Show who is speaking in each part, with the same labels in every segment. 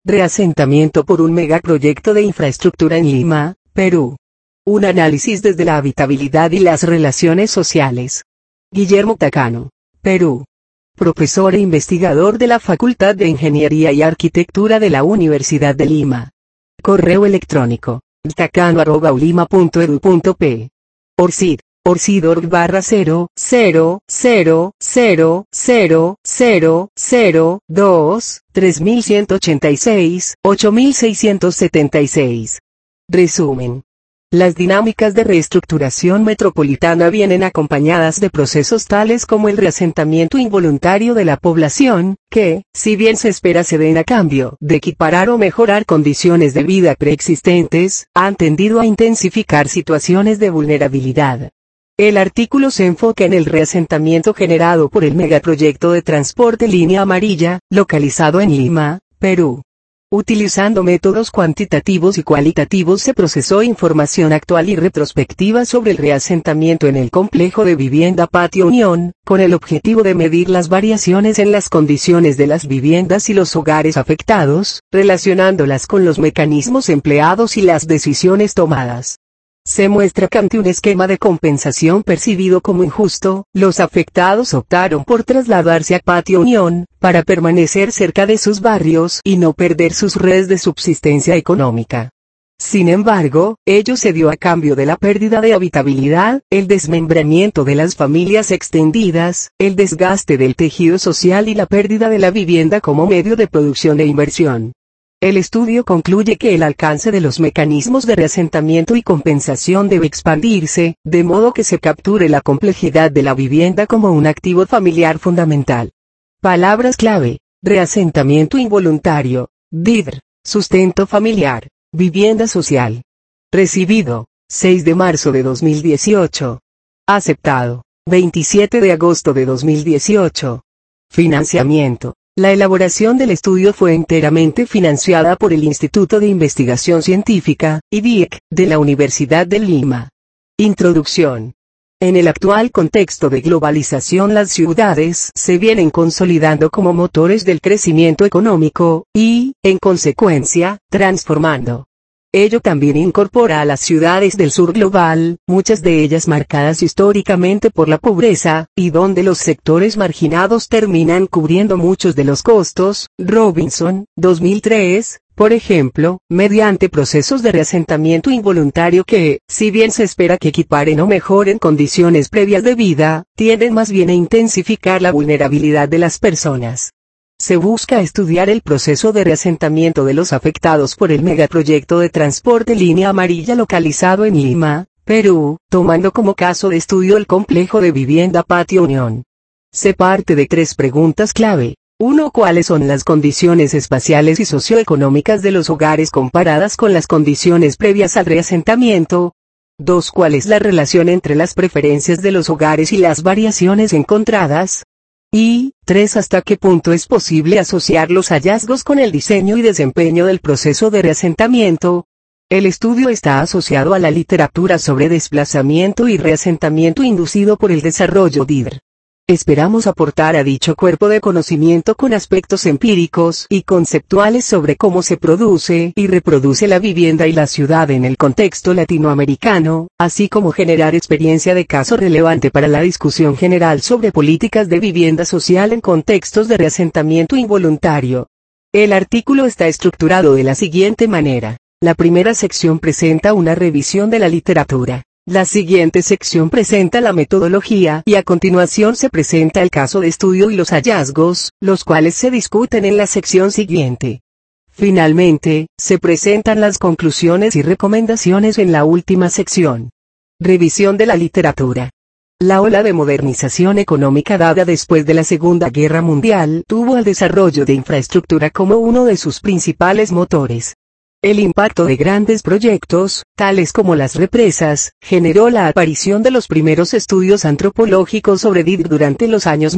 Speaker 1: Reasentamiento por un megaproyecto de infraestructura en Lima, Perú. Un análisis desde la habitabilidad y las relaciones sociales. Guillermo Tacano, Perú. Profesor e investigador de la Facultad de Ingeniería y Arquitectura de la Universidad de Lima. Correo electrónico, tacano@ulima.edu.p. ORCID, org.000000002 3186 8676. Resumen. Las dinámicas de reestructuración metropolitana vienen acompañadas de procesos tales como el reasentamiento involuntario de la población, que, si bien se espera se den a cambio de equiparar o mejorar condiciones de vida preexistentes, han tendido a intensificar situaciones de vulnerabilidad. El artículo se enfoca en el reasentamiento generado por el megaproyecto de transporte Línea Amarilla, localizado en Lima, Perú. Utilizando métodos cuantitativos y cualitativos se procesó información actual y retrospectiva sobre el reasentamiento en el complejo de vivienda Patio Unión, con el objetivo de medir las variaciones en las condiciones de las viviendas y los hogares afectados, relacionándolas con los mecanismos empleados y las decisiones tomadas. Se muestra que ante un esquema de compensación percibido como injusto, los afectados optaron por trasladarse a Patio Unión, para permanecer cerca de sus barrios y no perder sus redes de subsistencia económica. Sin embargo, ello se dio a cambio de la pérdida de habitabilidad, el desmembramiento de las familias extendidas, el desgaste del tejido social y la pérdida de la vivienda como medio de producción e inversión. El estudio concluye que el alcance de los mecanismos de reasentamiento y compensación debe expandirse, de modo que se capture la complejidad de la vivienda como un activo familiar fundamental. Palabras clave: reasentamiento involuntario, DIDR, sustento familiar, vivienda social. Recibido, 6 de marzo de 2018. Aceptado, 27 de agosto de 2018. Financiamiento. La elaboración del estudio fue enteramente financiada por el Instituto de Investigación Científica, IDIC, de la Universidad de Lima. Introducción. En el actual contexto de globalización, las ciudades se vienen consolidando como motores del crecimiento económico, y, en consecuencia, transformando. Ello también incorpora a las ciudades del sur global, muchas de ellas marcadas históricamente por la pobreza, y donde los sectores marginados terminan cubriendo muchos de los costos. Robinson, 2003, por ejemplo, mediante procesos de reasentamiento involuntario que, si bien se espera que equiparen o mejoren condiciones previas de vida, tienden más bien a intensificar la vulnerabilidad de las personas. Se busca estudiar el proceso de reasentamiento de los afectados por el megaproyecto de transporte Línea Amarilla localizado en Lima, Perú, tomando como caso de estudio el complejo de vivienda Patio Unión. Se parte de 3 preguntas clave. 1. ¿Cuáles son las condiciones espaciales y socioeconómicas de los hogares comparadas con las condiciones previas al reasentamiento? 2. ¿Cuál es la relación entre las preferencias de los hogares y las variaciones encontradas? Y 3. ¿Hasta qué punto es posible asociar los hallazgos con el diseño y desempeño del proceso de reasentamiento? El estudio está asociado a la literatura sobre desplazamiento y reasentamiento inducido por el desarrollo DIDR. Esperamos aportar a dicho cuerpo de conocimiento con aspectos empíricos y conceptuales sobre cómo se produce y reproduce la vivienda y la ciudad en el contexto latinoamericano, así como generar experiencia de caso relevante para la discusión general sobre políticas de vivienda social en contextos de reasentamiento involuntario. El artículo está estructurado de la siguiente manera. La primera sección presenta una revisión de la literatura. La siguiente sección presenta la metodología y a continuación se presenta el caso de estudio y los hallazgos, los cuales se discuten en la sección siguiente. Finalmente, se presentan las conclusiones y recomendaciones en la última sección. Revisión de la literatura. La ola de modernización económica dada después de la Segunda Guerra Mundial tuvo al desarrollo de infraestructura como uno de sus principales motores. El impacto de grandes proyectos, tales como las represas, generó la aparición de los primeros estudios antropológicos sobre DIDR durante los años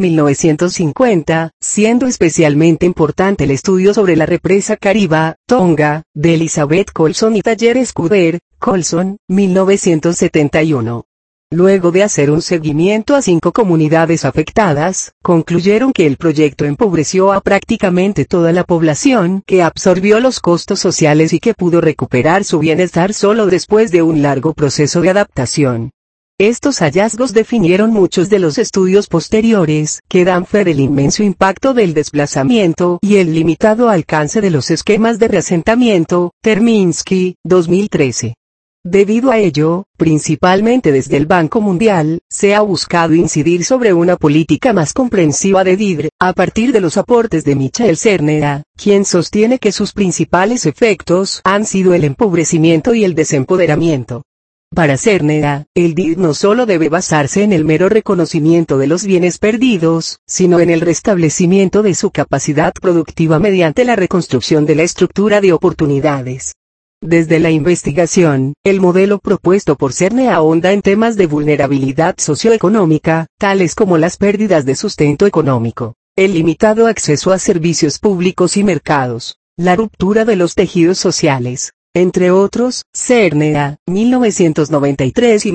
Speaker 1: 1950, siendo especialmente importante el estudio sobre la represa Cariba, Tonga, de Elizabeth Colson y Taller Scudder, Colson, 1971. Luego de hacer un seguimiento a 5 comunidades afectadas, concluyeron que el proyecto empobreció a prácticamente toda la población, que absorbió los costos sociales y que pudo recuperar su bienestar solo después de un largo proceso de adaptación. Estos hallazgos definieron muchos de los estudios posteriores, que dan fe del inmenso impacto del desplazamiento y el limitado alcance de los esquemas de reasentamiento. Terminsky, 2013. Debido a ello, principalmente desde el Banco Mundial, se ha buscado incidir sobre una política más comprensiva de DIDR, a partir de los aportes de Michael Cernera, quien sostiene que sus principales efectos han sido el empobrecimiento y el desempoderamiento. Para Cernera, el DIDR no solo debe basarse en el mero reconocimiento de los bienes perdidos, sino en el restablecimiento de su capacidad productiva mediante la reconstrucción de la estructura de oportunidades. Desde la investigación, el modelo propuesto por Cernera ahonda en temas de vulnerabilidad socioeconómica, tales como las pérdidas de sustento económico, el limitado acceso a servicios públicos y mercados, la ruptura de los tejidos sociales, entre otros. Cernera, 1993 y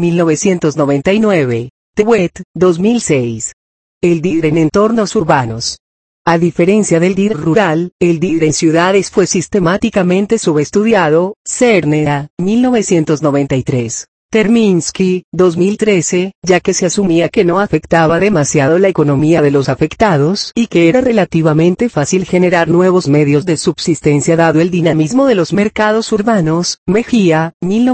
Speaker 1: 1999. Tehuet, 2006. El DIDR en entornos urbanos. A diferencia del DIDR rural, el DIDR en ciudades fue sistemáticamente subestudiado. Cernera, 1993. Terminsky, 2013, ya que se asumía que no afectaba demasiado la economía de los afectados y que era relativamente fácil generar nuevos medios de subsistencia dado el dinamismo de los mercados urbanos. Mejía,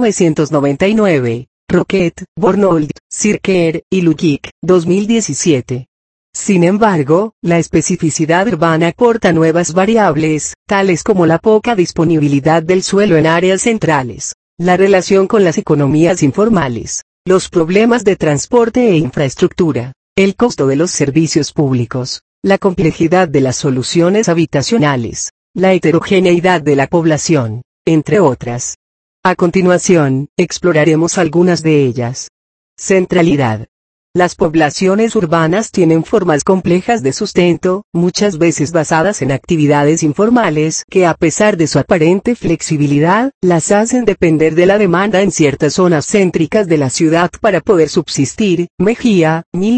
Speaker 1: 1999. Roquet, Bornold, Sirker y Lukic, 2017. Sin embargo, la especificidad urbana aporta nuevas variables, tales como la poca disponibilidad del suelo en áreas centrales, la relación con las economías informales, los problemas de transporte e infraestructura, el costo de los servicios públicos, la complejidad de las soluciones habitacionales, la heterogeneidad de la población, entre otras. A continuación, exploraremos algunas de ellas. Centralidad. Las poblaciones urbanas tienen formas complejas de sustento, muchas veces basadas en actividades informales que a pesar de su aparente flexibilidad, las hacen depender de la demanda en ciertas zonas céntricas de la ciudad para poder subsistir. Mejía,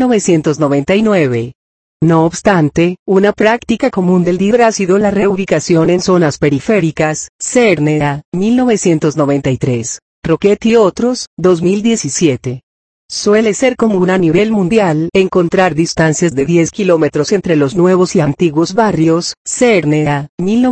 Speaker 1: 1999. No obstante, una práctica común del DIDR ha sido la reubicación en zonas periféricas. Cernera, 1993. Roquet y otros, 2017. Suele ser común a nivel mundial encontrar distancias de 10 kilómetros entre los nuevos y antiguos barrios. Cernera,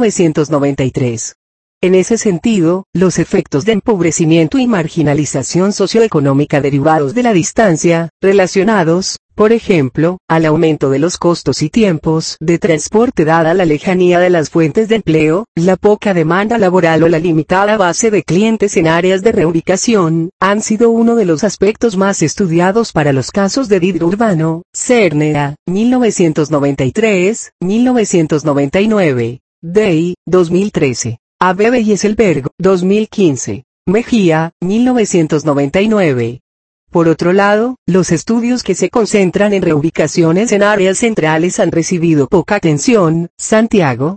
Speaker 1: 1993. En ese sentido, los efectos de empobrecimiento y marginalización socioeconómica derivados de la distancia, relacionados, por ejemplo, al aumento de los costos y tiempos de transporte dada la lejanía de las fuentes de empleo, la poca demanda laboral o la limitada base de clientes en áreas de reubicación, han sido uno de los aspectos más estudiados para los casos de DIDR urbano. Cernera, 1993, 1999. Day, 2013. Abebe y Esselberg, 2015. Mejía, 1999. Por otro lado, los estudios que se concentran en reubicaciones en áreas centrales han recibido poca atención. Santiago,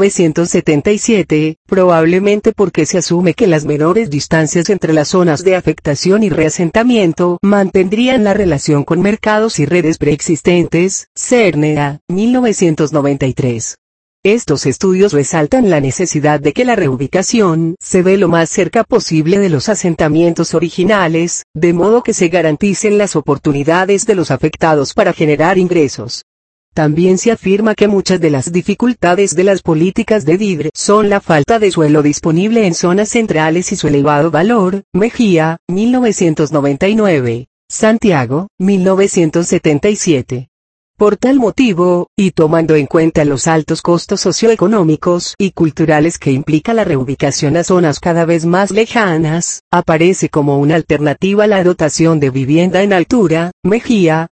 Speaker 1: 1977, probablemente porque se asume que las menores distancias entre las zonas de afectación y reasentamiento mantendrían la relación con mercados y redes preexistentes. Cernera, 1993. Estos estudios resaltan la necesidad de que la reubicación se dé lo más cerca posible de los asentamientos originales, de modo que se garanticen las oportunidades de los afectados para generar ingresos. También se afirma que muchas de las dificultades de las políticas de DIDR son la falta de suelo disponible en zonas centrales y su elevado valor. Mejía, 1999. Santiago, 1977. Por tal motivo, y tomando en cuenta los altos costos socioeconómicos y culturales que implica la reubicación a zonas cada vez más lejanas, aparece como una alternativa la dotación de vivienda en altura. Mejía,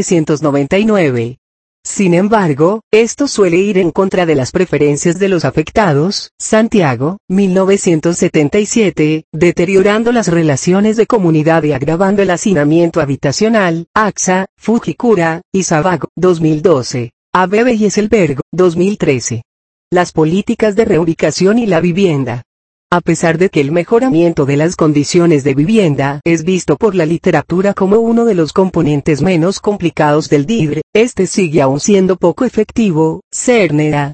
Speaker 1: 1999. Sin embargo, esto suele ir en contra de las preferencias de los afectados. Santiago, 1977, deteriorando las relaciones de comunidad y agravando el hacinamiento habitacional. AXA, Fujikura, y Sabago, 2012. Abebe y Esselberg, 2013. Las políticas de reubicación y la vivienda. A pesar de que el mejoramiento de las condiciones de vivienda es visto por la literatura como uno de los componentes menos complicados del DIDR, este sigue aún siendo poco efectivo. Cernera,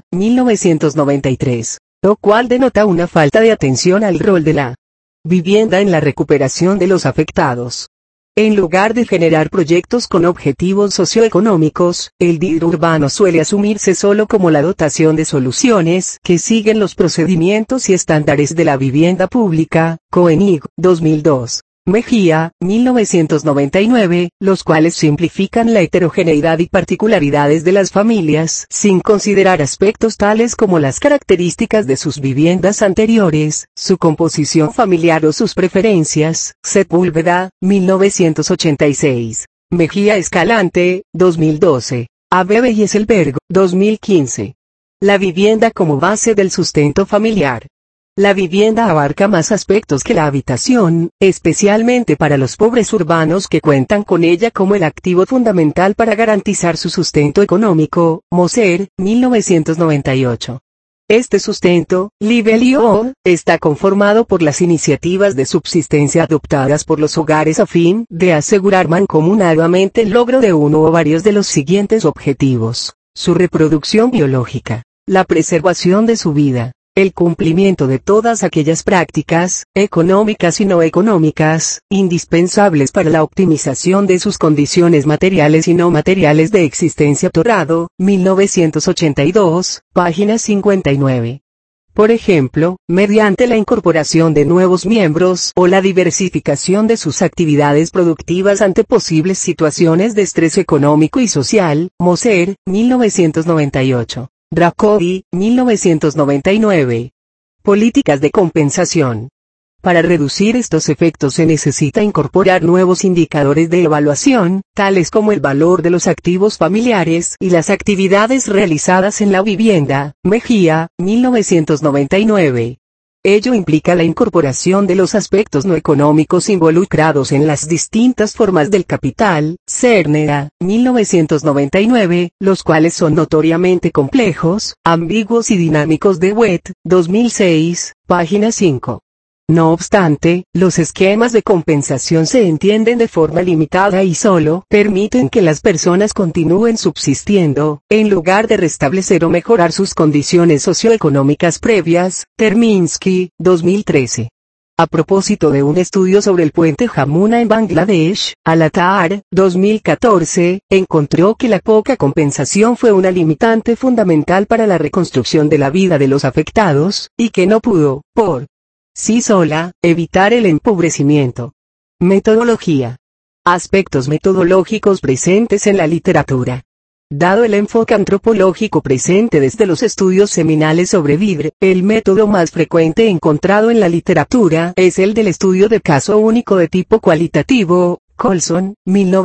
Speaker 1: 1993. Lo cual denota una falta de atención al rol de la vivienda en la recuperación de los afectados. En lugar de generar proyectos con objetivos socioeconómicos, el DIDR urbano suele asumirse solo como la dotación de soluciones que siguen los procedimientos y estándares de la vivienda pública. Koenig, 2002. Mejía, 1999, los cuales simplifican la heterogeneidad y particularidades de las familias sin considerar aspectos tales como las características de sus viviendas anteriores, su composición familiar o sus preferencias. Sepúlveda, 1986. Mejía Escalante, 2012. Abebe y Esselberg, 2015. La vivienda como base del sustento familiar. La vivienda abarca más aspectos que la habitación, especialmente para los pobres urbanos que cuentan con ella como el activo fundamental para garantizar su sustento económico. Moser, 1998. Este sustento, Libelio, está conformado por las iniciativas de subsistencia adoptadas por los hogares a fin de asegurar mancomunadamente el logro de uno o varios de los siguientes objetivos: su reproducción biológica, la preservación de su vida, el cumplimiento de todas aquellas prácticas, económicas y no económicas, indispensables para la optimización de sus condiciones materiales y no materiales de existencia. Torrado, 1982, página 59. Por ejemplo, mediante la incorporación de nuevos miembros o la diversificación de sus actividades productivas ante posibles situaciones de estrés económico y social. Moser, 1998. Rakovi, 1999. Políticas de compensación. Para reducir estos efectos se necesita incorporar nuevos indicadores de evaluación, tales como el valor de los activos familiares y las actividades realizadas en la vivienda. Mejía, 1999. Ello implica la incorporación de los aspectos no económicos involucrados en las distintas formas del capital. Cernera, 1999, los cuales son notoriamente complejos, ambiguos y dinámicos. DeWitt, 2006, página 5. No obstante, los esquemas de compensación se entienden de forma limitada y solo permiten que las personas continúen subsistiendo, en lugar de restablecer o mejorar sus condiciones socioeconómicas previas. Terminsky, 2013. A propósito de un estudio sobre el puente Jamuna en Bangladesh, Al-Attar, 2014, encontró que la poca compensación fue una limitante fundamental para la reconstrucción de la vida de los afectados, y que no pudo, por sí sola, evitar el empobrecimiento. Metodología. Aspectos metodológicos presentes en la literatura. Dado el enfoque antropológico presente desde los estudios seminales sobre DIDR, el método más frecuente encontrado en la literatura es el del estudio de caso único de tipo cualitativo. Colson,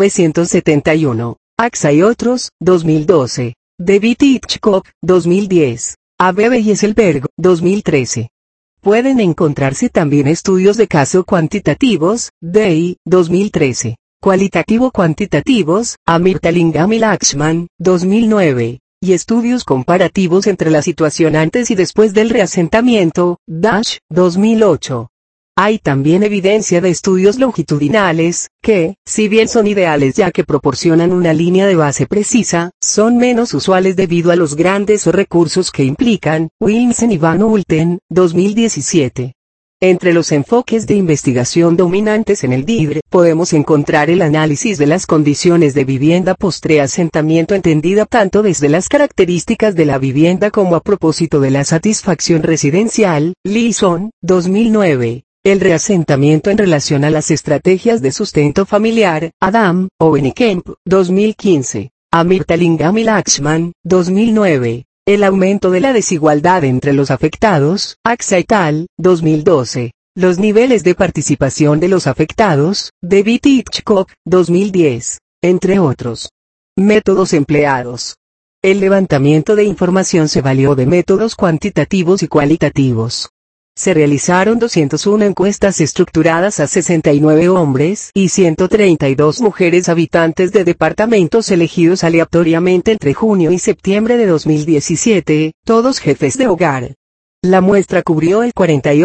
Speaker 1: 1971. Axa y otros, 2012. David Hitchcock, 2010. Abebe y Esselberg, 2013. Pueden encontrarse también estudios de caso cuantitativos, Day, 2013. Cualitativo-cuantitativos, Amirtalingam y Lakshman, 2009. Y estudios comparativos entre la situación antes y después del reasentamiento, Dash, 2008. Hay también evidencia de estudios longitudinales, que, si bien son ideales ya que proporcionan una línea de base precisa, son menos usuales debido a los grandes recursos que implican. Wilmsen y Van Hulten, 2017. Entre los enfoques de investigación dominantes en el DIDR, podemos encontrar el análisis de las condiciones de vivienda post-reasentamiento entendida tanto desde las características de la vivienda como a propósito de la satisfacción residencial. Leeson, 2009. El reasentamiento en relación a las estrategias de sustento familiar. Adam, Owenikemp, 2015. Amirtalingam y Lakshman, 2009. El aumento de la desigualdad entre los afectados. Axa et al., 2012. Los niveles de participación de los afectados. David Hitchcock, 2010. Entre otros. Métodos empleados. El levantamiento de información se valió de métodos cuantitativos y cualitativos. Se realizaron 201 encuestas estructuradas a 69 hombres y 132 mujeres habitantes de departamentos elegidos aleatoriamente entre junio y septiembre de 2017, todos jefes de hogar. La muestra cubrió el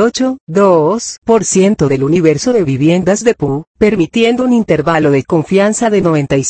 Speaker 1: 48,2% del universo de viviendas de PU, permitiendo un intervalo de confianza de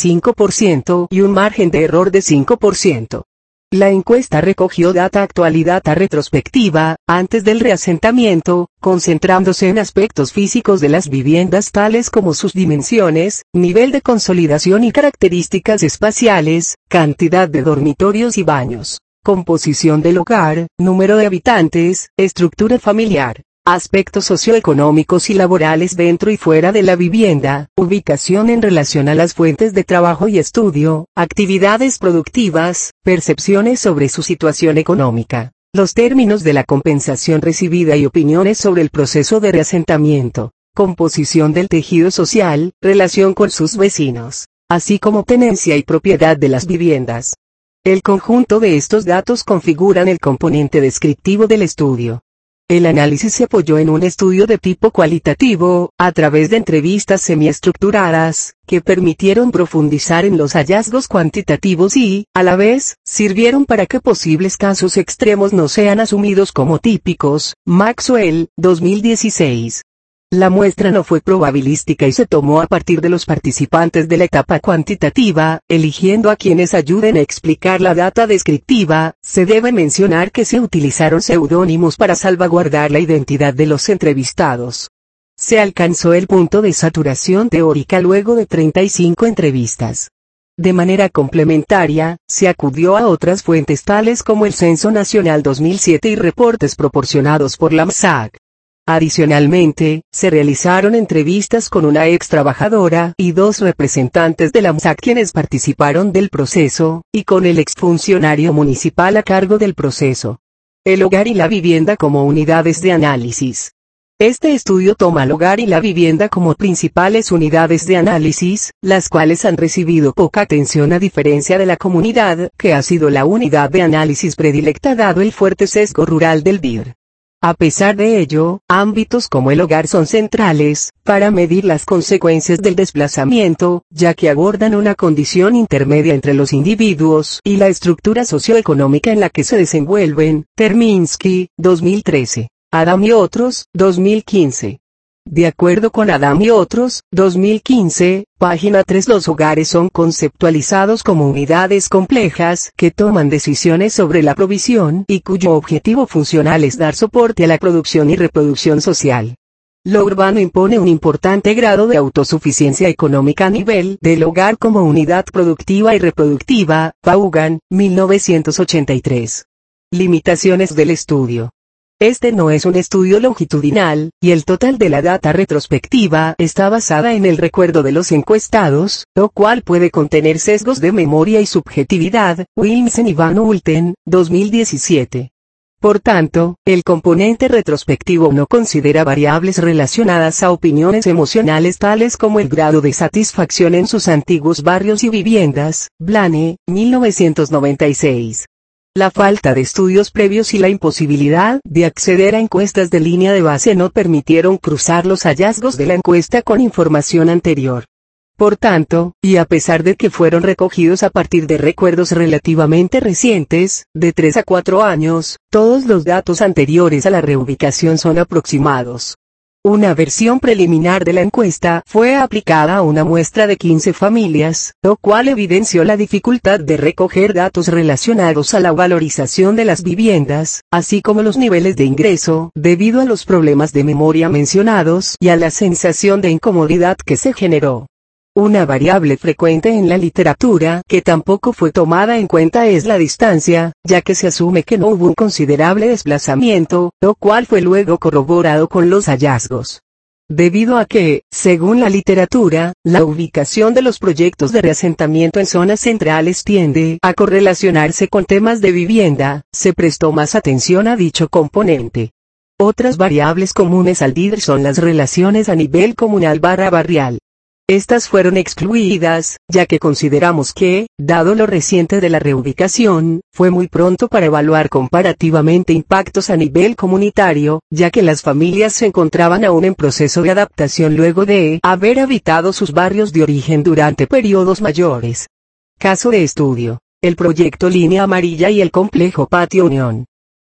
Speaker 1: 95% y un margen de error de 5%. La encuesta recogió data actual y data retrospectiva, antes del reasentamiento, concentrándose en aspectos físicos de las viviendas tales como sus dimensiones, nivel de consolidación y características espaciales, cantidad de dormitorios y baños, composición del hogar, número de habitantes, estructura familiar, aspectos socioeconómicos y laborales dentro y fuera de la vivienda, ubicación en relación a las fuentes de trabajo y estudio, actividades productivas, percepciones sobre su situación económica, los términos de la compensación recibida y opiniones sobre el proceso de reasentamiento, composición del tejido social, relación con sus vecinos, así como tenencia y propiedad de las viviendas. El conjunto de estos datos configuran el componente descriptivo del estudio. El análisis se apoyó en un estudio de tipo cualitativo, a través de entrevistas semiestructuradas, que permitieron profundizar en los hallazgos cuantitativos y, a la vez, sirvieron para que posibles casos extremos no sean asumidos como típicos. Maxwell, 2016. La muestra no fue probabilística y se tomó a partir de los participantes de la etapa cuantitativa, eligiendo a quienes ayuden a explicar la data descriptiva. Se debe mencionar que se utilizaron seudónimos para salvaguardar la identidad de los entrevistados. Se alcanzó el punto de saturación teórica luego de 35 entrevistas. De manera complementaria, se acudió a otras fuentes tales como el Censo Nacional 2007 y reportes proporcionados por la MSAC. Adicionalmente, se realizaron entrevistas con una ex trabajadora y 2 representantes de la MSAC quienes participaron del proceso, y con el exfuncionario municipal a cargo del proceso. El hogar y la vivienda como unidades de análisis. Este estudio toma al hogar y la vivienda como principales unidades de análisis, las cuales han recibido poca atención a diferencia de la comunidad, que ha sido la unidad de análisis predilecta dado el fuerte sesgo rural del BIR. A pesar de ello, ámbitos como el hogar son centrales, para medir las consecuencias del desplazamiento, ya que abordan una condición intermedia entre los individuos y la estructura socioeconómica en la que se desenvuelven. Terminsky, 2013. Adam y otros, 2015. De acuerdo con Adam y otros, 2015, página 3, los hogares son conceptualizados como unidades complejas que toman decisiones sobre la provisión y cuyo objetivo funcional es dar soporte a la producción y reproducción social. Lo urbano impone un importante grado de autosuficiencia económica a nivel del hogar como unidad productiva y reproductiva. Vaughan, 1983. Limitaciones del estudio. Este no es un estudio longitudinal, y el total de la data retrospectiva está basada en el recuerdo de los encuestados, lo cual puede contener sesgos de memoria y subjetividad. Wilmsen y Van Hulten, 2017. Por tanto, el componente retrospectivo no considera variables relacionadas a opiniones emocionales tales como el grado de satisfacción en sus antiguos barrios y viviendas. Blane, 1996. La falta de estudios previos y la imposibilidad de acceder a encuestas de línea de base no permitieron cruzar los hallazgos de la encuesta con información anterior. Por tanto, y a pesar de que fueron recogidos a partir de recuerdos relativamente recientes, de 3 a 4 años, todos los datos anteriores a la reubicación son aproximados. Una versión preliminar de la encuesta fue aplicada a una muestra de 15 familias, lo cual evidenció la dificultad de recoger datos relacionados a la valorización de las viviendas, así como los niveles de ingreso, debido a los problemas de memoria mencionados y a la sensación de incomodidad que se generó. Una variable frecuente en la literatura que tampoco fue tomada en cuenta es la distancia, ya que se asume que no hubo un considerable desplazamiento, lo cual fue luego corroborado con los hallazgos. Debido a que, según la literatura, la ubicación de los proyectos de reasentamiento en zonas centrales tiende a correlacionarse con temas de vivienda, se prestó más atención a dicho componente. Otras variables comunes al DIR son las relaciones a nivel comunal/barrial. Estas fueron excluidas, ya que consideramos que, dado lo reciente de la reubicación, fue muy pronto para evaluar comparativamente impactos a nivel comunitario, ya que las familias se encontraban aún en proceso de adaptación luego de haber habitado sus barrios de origen durante periodos mayores. Caso de estudio: el proyecto Línea Amarilla y el complejo Patio Unión.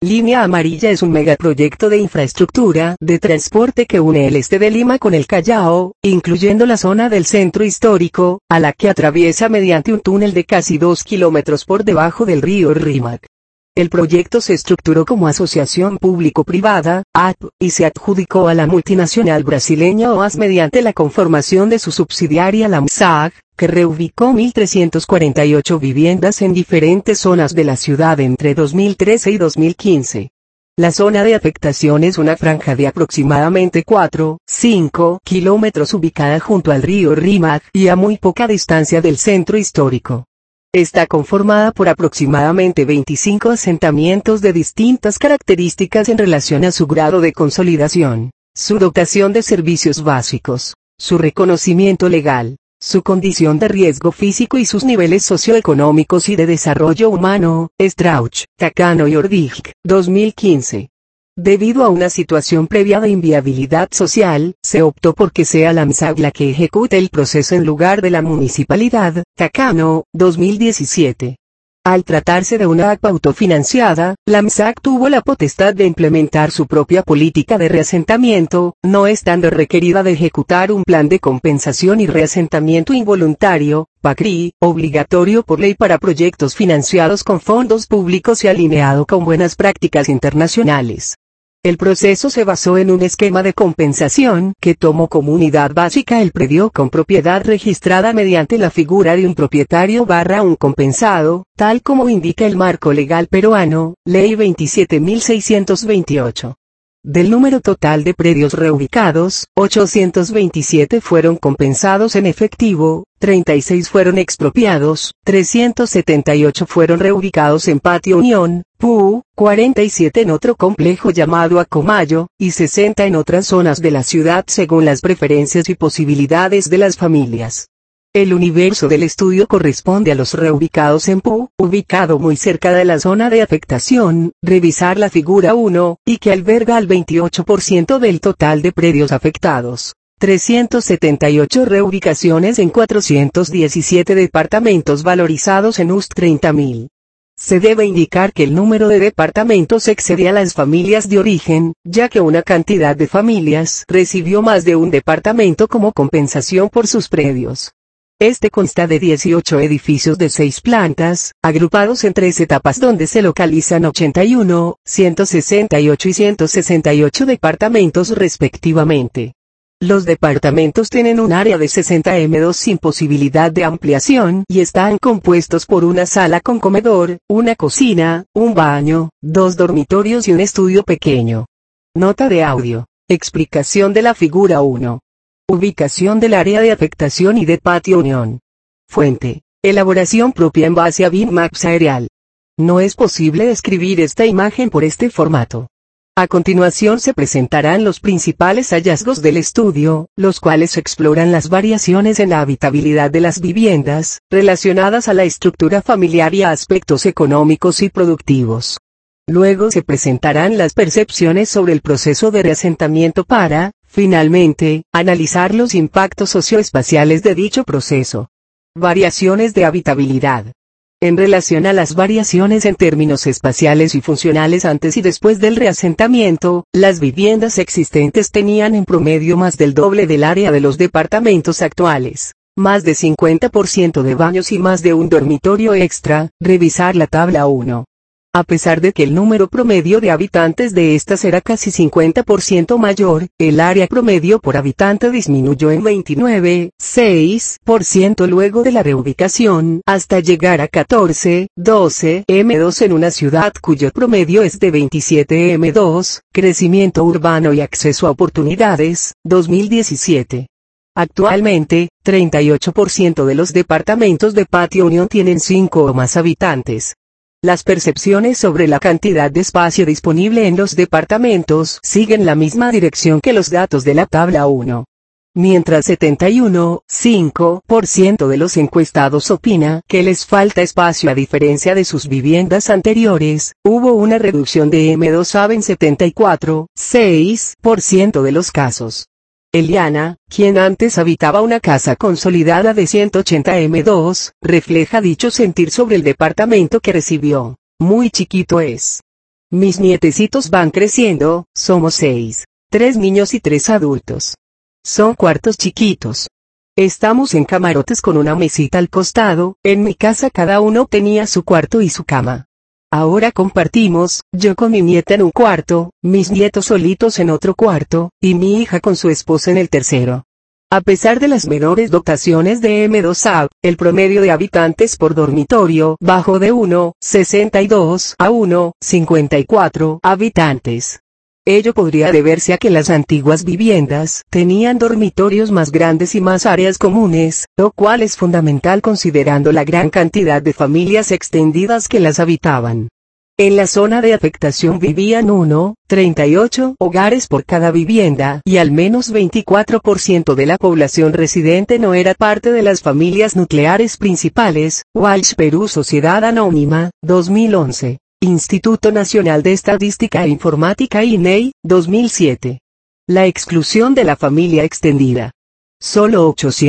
Speaker 1: Línea Amarilla es un megaproyecto de infraestructura de transporte que une el este de Lima con el Callao, incluyendo la zona del centro histórico, a la que atraviesa mediante un túnel de casi 2 kilómetros por debajo del río Rímac. El proyecto se estructuró como asociación público-privada, AP, y se adjudicó a la multinacional brasileña OAS mediante la conformación de su subsidiaria la MSAG, que reubicó 1.348 viviendas en diferentes zonas de la ciudad entre 2013 y 2015. La zona de afectación es una franja de aproximadamente 4-5 kilómetros ubicada junto al río Rímac y a muy poca distancia del centro histórico. Está conformada por aproximadamente 25 asentamientos de distintas características en relación a su grado de consolidación, su dotación de servicios básicos, su reconocimiento legal, su condición de riesgo físico y sus niveles socioeconómicos y de desarrollo humano. Strauch, Cacano y Ordig, 2015. Debido a una situación previa de inviabilidad social, se optó por que sea la MSAG la que ejecute el proceso en lugar de la municipalidad. Cacano, 2017. Al tratarse de una APA autofinanciada, la MSAG tuvo la potestad de implementar su propia política de reasentamiento, no estando requerida de ejecutar un plan de compensación y reasentamiento involuntario, PACRI, obligatorio por ley para proyectos financiados con fondos públicos y alineado con buenas prácticas internacionales. El proceso se basó en un esquema de compensación que tomó como unidad básica el predio con propiedad registrada mediante la figura de un propietario / un compensado, tal como indica el marco legal peruano, Ley 27.628. Del número total de predios reubicados, 827 fueron compensados en efectivo, 36 fueron expropiados, 378 fueron reubicados en Patio Unión, PU, 47 en otro complejo llamado Acomayo, y 60 en otras zonas de la ciudad según las preferencias y posibilidades de las familias. El universo del estudio corresponde a los reubicados en PU, ubicado muy cerca de la zona de afectación, revisar la figura 1, y que alberga al 28% del total de predios afectados. 378 reubicaciones en 417 departamentos valorizados en UST 30.000. Se debe indicar que el número de departamentos excede a las familias de origen, ya que una cantidad de familias recibió más de un departamento como compensación por sus predios. Este consta de 18 edificios de 6 plantas, agrupados en 3 etapas donde se localizan 81, 168 y 168 departamentos respectivamente. Los departamentos tienen un área de 60 m2 sin posibilidad de ampliación y están compuestos por una sala con comedor, una cocina, un baño, 2 dormitorios y un estudio pequeño. Nota de audio. Explicación de la figura 1. Ubicación del área de afectación y de Patio Unión. Fuente. Elaboración propia en base a Bitmaps Aerial. No es posible describir esta imagen por este formato. A continuación se presentarán los principales hallazgos del estudio, los cuales exploran las variaciones en la habitabilidad de las viviendas, relacionadas a la estructura familiar y a aspectos económicos y productivos. Luego se presentarán las percepciones sobre el proceso de reasentamiento para, finalmente, analizar los impactos socioespaciales de dicho proceso. Variaciones de habitabilidad. En relación a las variaciones en términos espaciales y funcionales antes y después del reasentamiento, las viviendas existentes tenían en promedio más del doble del área de los departamentos actuales, más de 50% de baños y más de un dormitorio extra. Revisar la tabla 1. A pesar de que el número promedio de habitantes de estas era casi 50% mayor, el área promedio por habitante disminuyó en 29,6% luego de la reubicación, hasta llegar a 14,12 m2 en una ciudad cuyo promedio es de 27 m2, crecimiento urbano y acceso a oportunidades, 2017. Actualmente, 38% de los departamentos de Patio Unión tienen 5 o más habitantes. Las percepciones sobre la cantidad de espacio disponible en los departamentos siguen la misma dirección que los datos de la tabla 1. Mientras 71,5% de los encuestados opina que les falta espacio a diferencia de sus viviendas anteriores, hubo una reducción de M2A en 74,6% de los casos. Eliana, quien antes habitaba una casa consolidada de 180 m2, refleja dicho sentir sobre el departamento que recibió. Muy chiquito es. Mis nietecitos van creciendo, somos 6. 3 niños y 3 adultos. Son cuartos chiquitos. Estamos en camarotes con una mesita al costado. En mi casa cada uno tenía su cuarto y su cama. Ahora compartimos, yo con mi nieta en un cuarto, mis nietos solitos en otro cuarto, y mi hija con su esposa en el tercero. A pesar de las menores dotaciones de M2A, el promedio de habitantes por dormitorio bajó de 1,62 a 1,54 habitantes. Ello podría deberse a que las antiguas viviendas tenían dormitorios más grandes y más áreas comunes, lo cual es fundamental considerando la gran cantidad de familias extendidas que las habitaban. En la zona de afectación vivían 1,38 hogares por cada vivienda y al menos 24% de la población residente no era parte de las familias nucleares principales. Walsh Perú Sociedad Anónima, 2011. Instituto Nacional de Estadística e Informática INEI, 2007. La exclusión de la familia extendida. Solo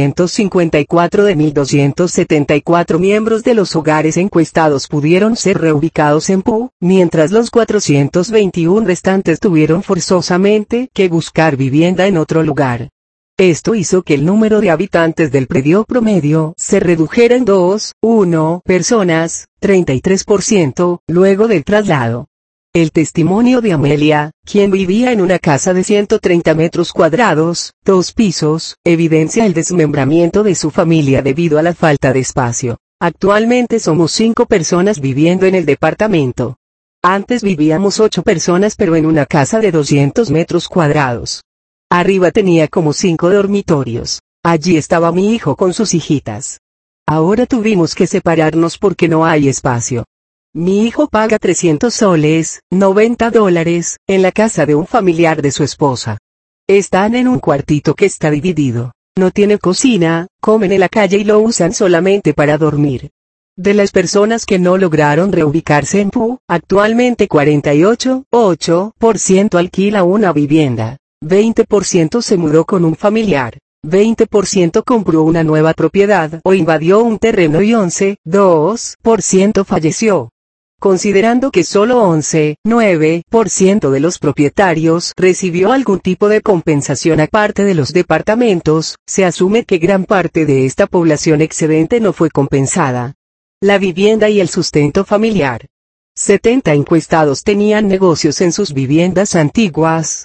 Speaker 1: 854 de 1.274 miembros de los hogares encuestados pudieron ser reubicados en PU, mientras los 421 restantes tuvieron forzosamente que buscar vivienda en otro lugar. Esto hizo que el número de habitantes del predio promedio se redujera en 2,1 personas, 33%, luego del traslado. El testimonio de Amelia, quien vivía en una casa de 130 metros cuadrados, 2 pisos, evidencia el desmembramiento de su familia debido a la falta de espacio. Actualmente somos 5 personas viviendo en el departamento. Antes vivíamos 8 personas pero en una casa de 200 metros cuadrados. Arriba tenía como 5 dormitorios. Allí estaba mi hijo con sus hijitas. Ahora tuvimos que separarnos porque no hay espacio. Mi hijo paga 300 soles, $90, en la casa de un familiar de su esposa. Están en un cuartito que está dividido. No tiene cocina, comen en la calle y lo usan solamente para dormir. De las personas que no lograron reubicarse en PU, actualmente 48,8% alquila una vivienda, 20% se mudó con un familiar, 20% compró una nueva propiedad o invadió un terreno y 11,2% falleció. Considerando que solo 11,9% de los propietarios recibió algún tipo de compensación aparte de los departamentos, se asume que gran parte de esta población excedente no fue compensada. La vivienda y el sustento familiar. 70 encuestados tenían negocios en sus viviendas antiguas,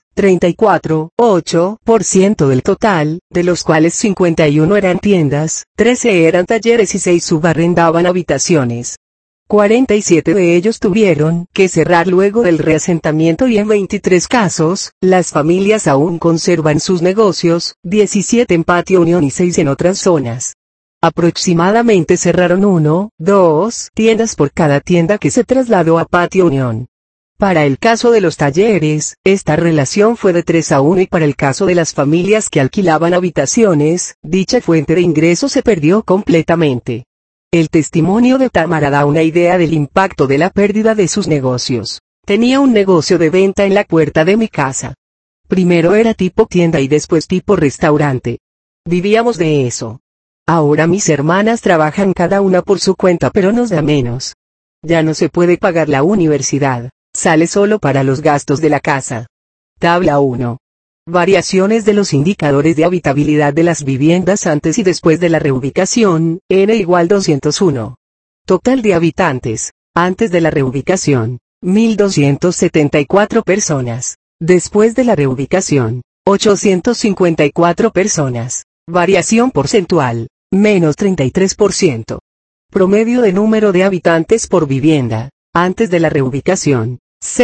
Speaker 1: 34,8% del total, de los cuales 51 eran tiendas, 13 eran talleres y 6 subarrendaban habitaciones. 47 de ellos tuvieron que cerrar luego del reasentamiento y en 23 casos, las familias aún conservan sus negocios, 17 en Patio Unión y 6 en otras zonas. Aproximadamente cerraron 1,2 tiendas por cada tienda que se trasladó a Patio Unión. Para el caso de los talleres, esta relación fue de 3-1 y para el caso de las familias que alquilaban habitaciones, dicha fuente de ingresos se perdió completamente. El testimonio de Tamara da una idea del impacto de la pérdida de sus negocios. Tenía un negocio de venta en la puerta de mi casa. Primero era tipo tienda y después tipo restaurante. Vivíamos de eso. Ahora mis hermanas trabajan cada una por su cuenta pero nos da menos. Ya no se puede pagar la universidad, sale solo para los gastos de la casa. Tabla 1. Variaciones de los indicadores de habitabilidad de las viviendas antes y después de la reubicación, N = 201. Total de habitantes, antes de la reubicación, 1.274 personas. Después de la reubicación, 854 personas. Variación porcentual, menos 33%. Promedio de número de habitantes por vivienda, antes de la reubicación,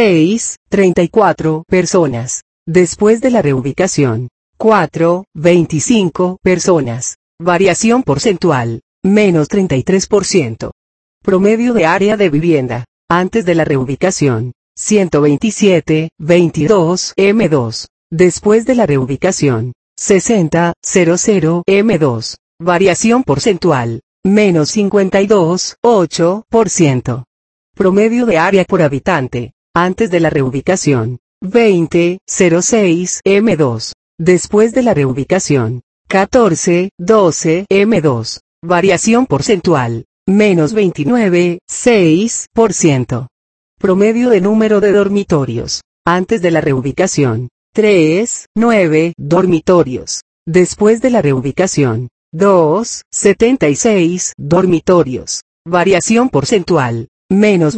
Speaker 1: 6,34 personas. Después de la reubicación, 4,25 personas. Variación porcentual, menos 33%. Promedio de área de vivienda, antes de la reubicación, 127,22 m2. Después de la reubicación, 60,00 m2. Variación porcentual, menos 52,8%. Promedio de área por habitante, antes de la reubicación, 20,06 m2. Después de la reubicación, 14,12 m2. Variación porcentual, menos 29,6%. Promedio de número de dormitorios. Antes de la reubicación. 3, 9 dormitorios. Después de la reubicación. 2, 76 dormitorios. Variación porcentual. Menos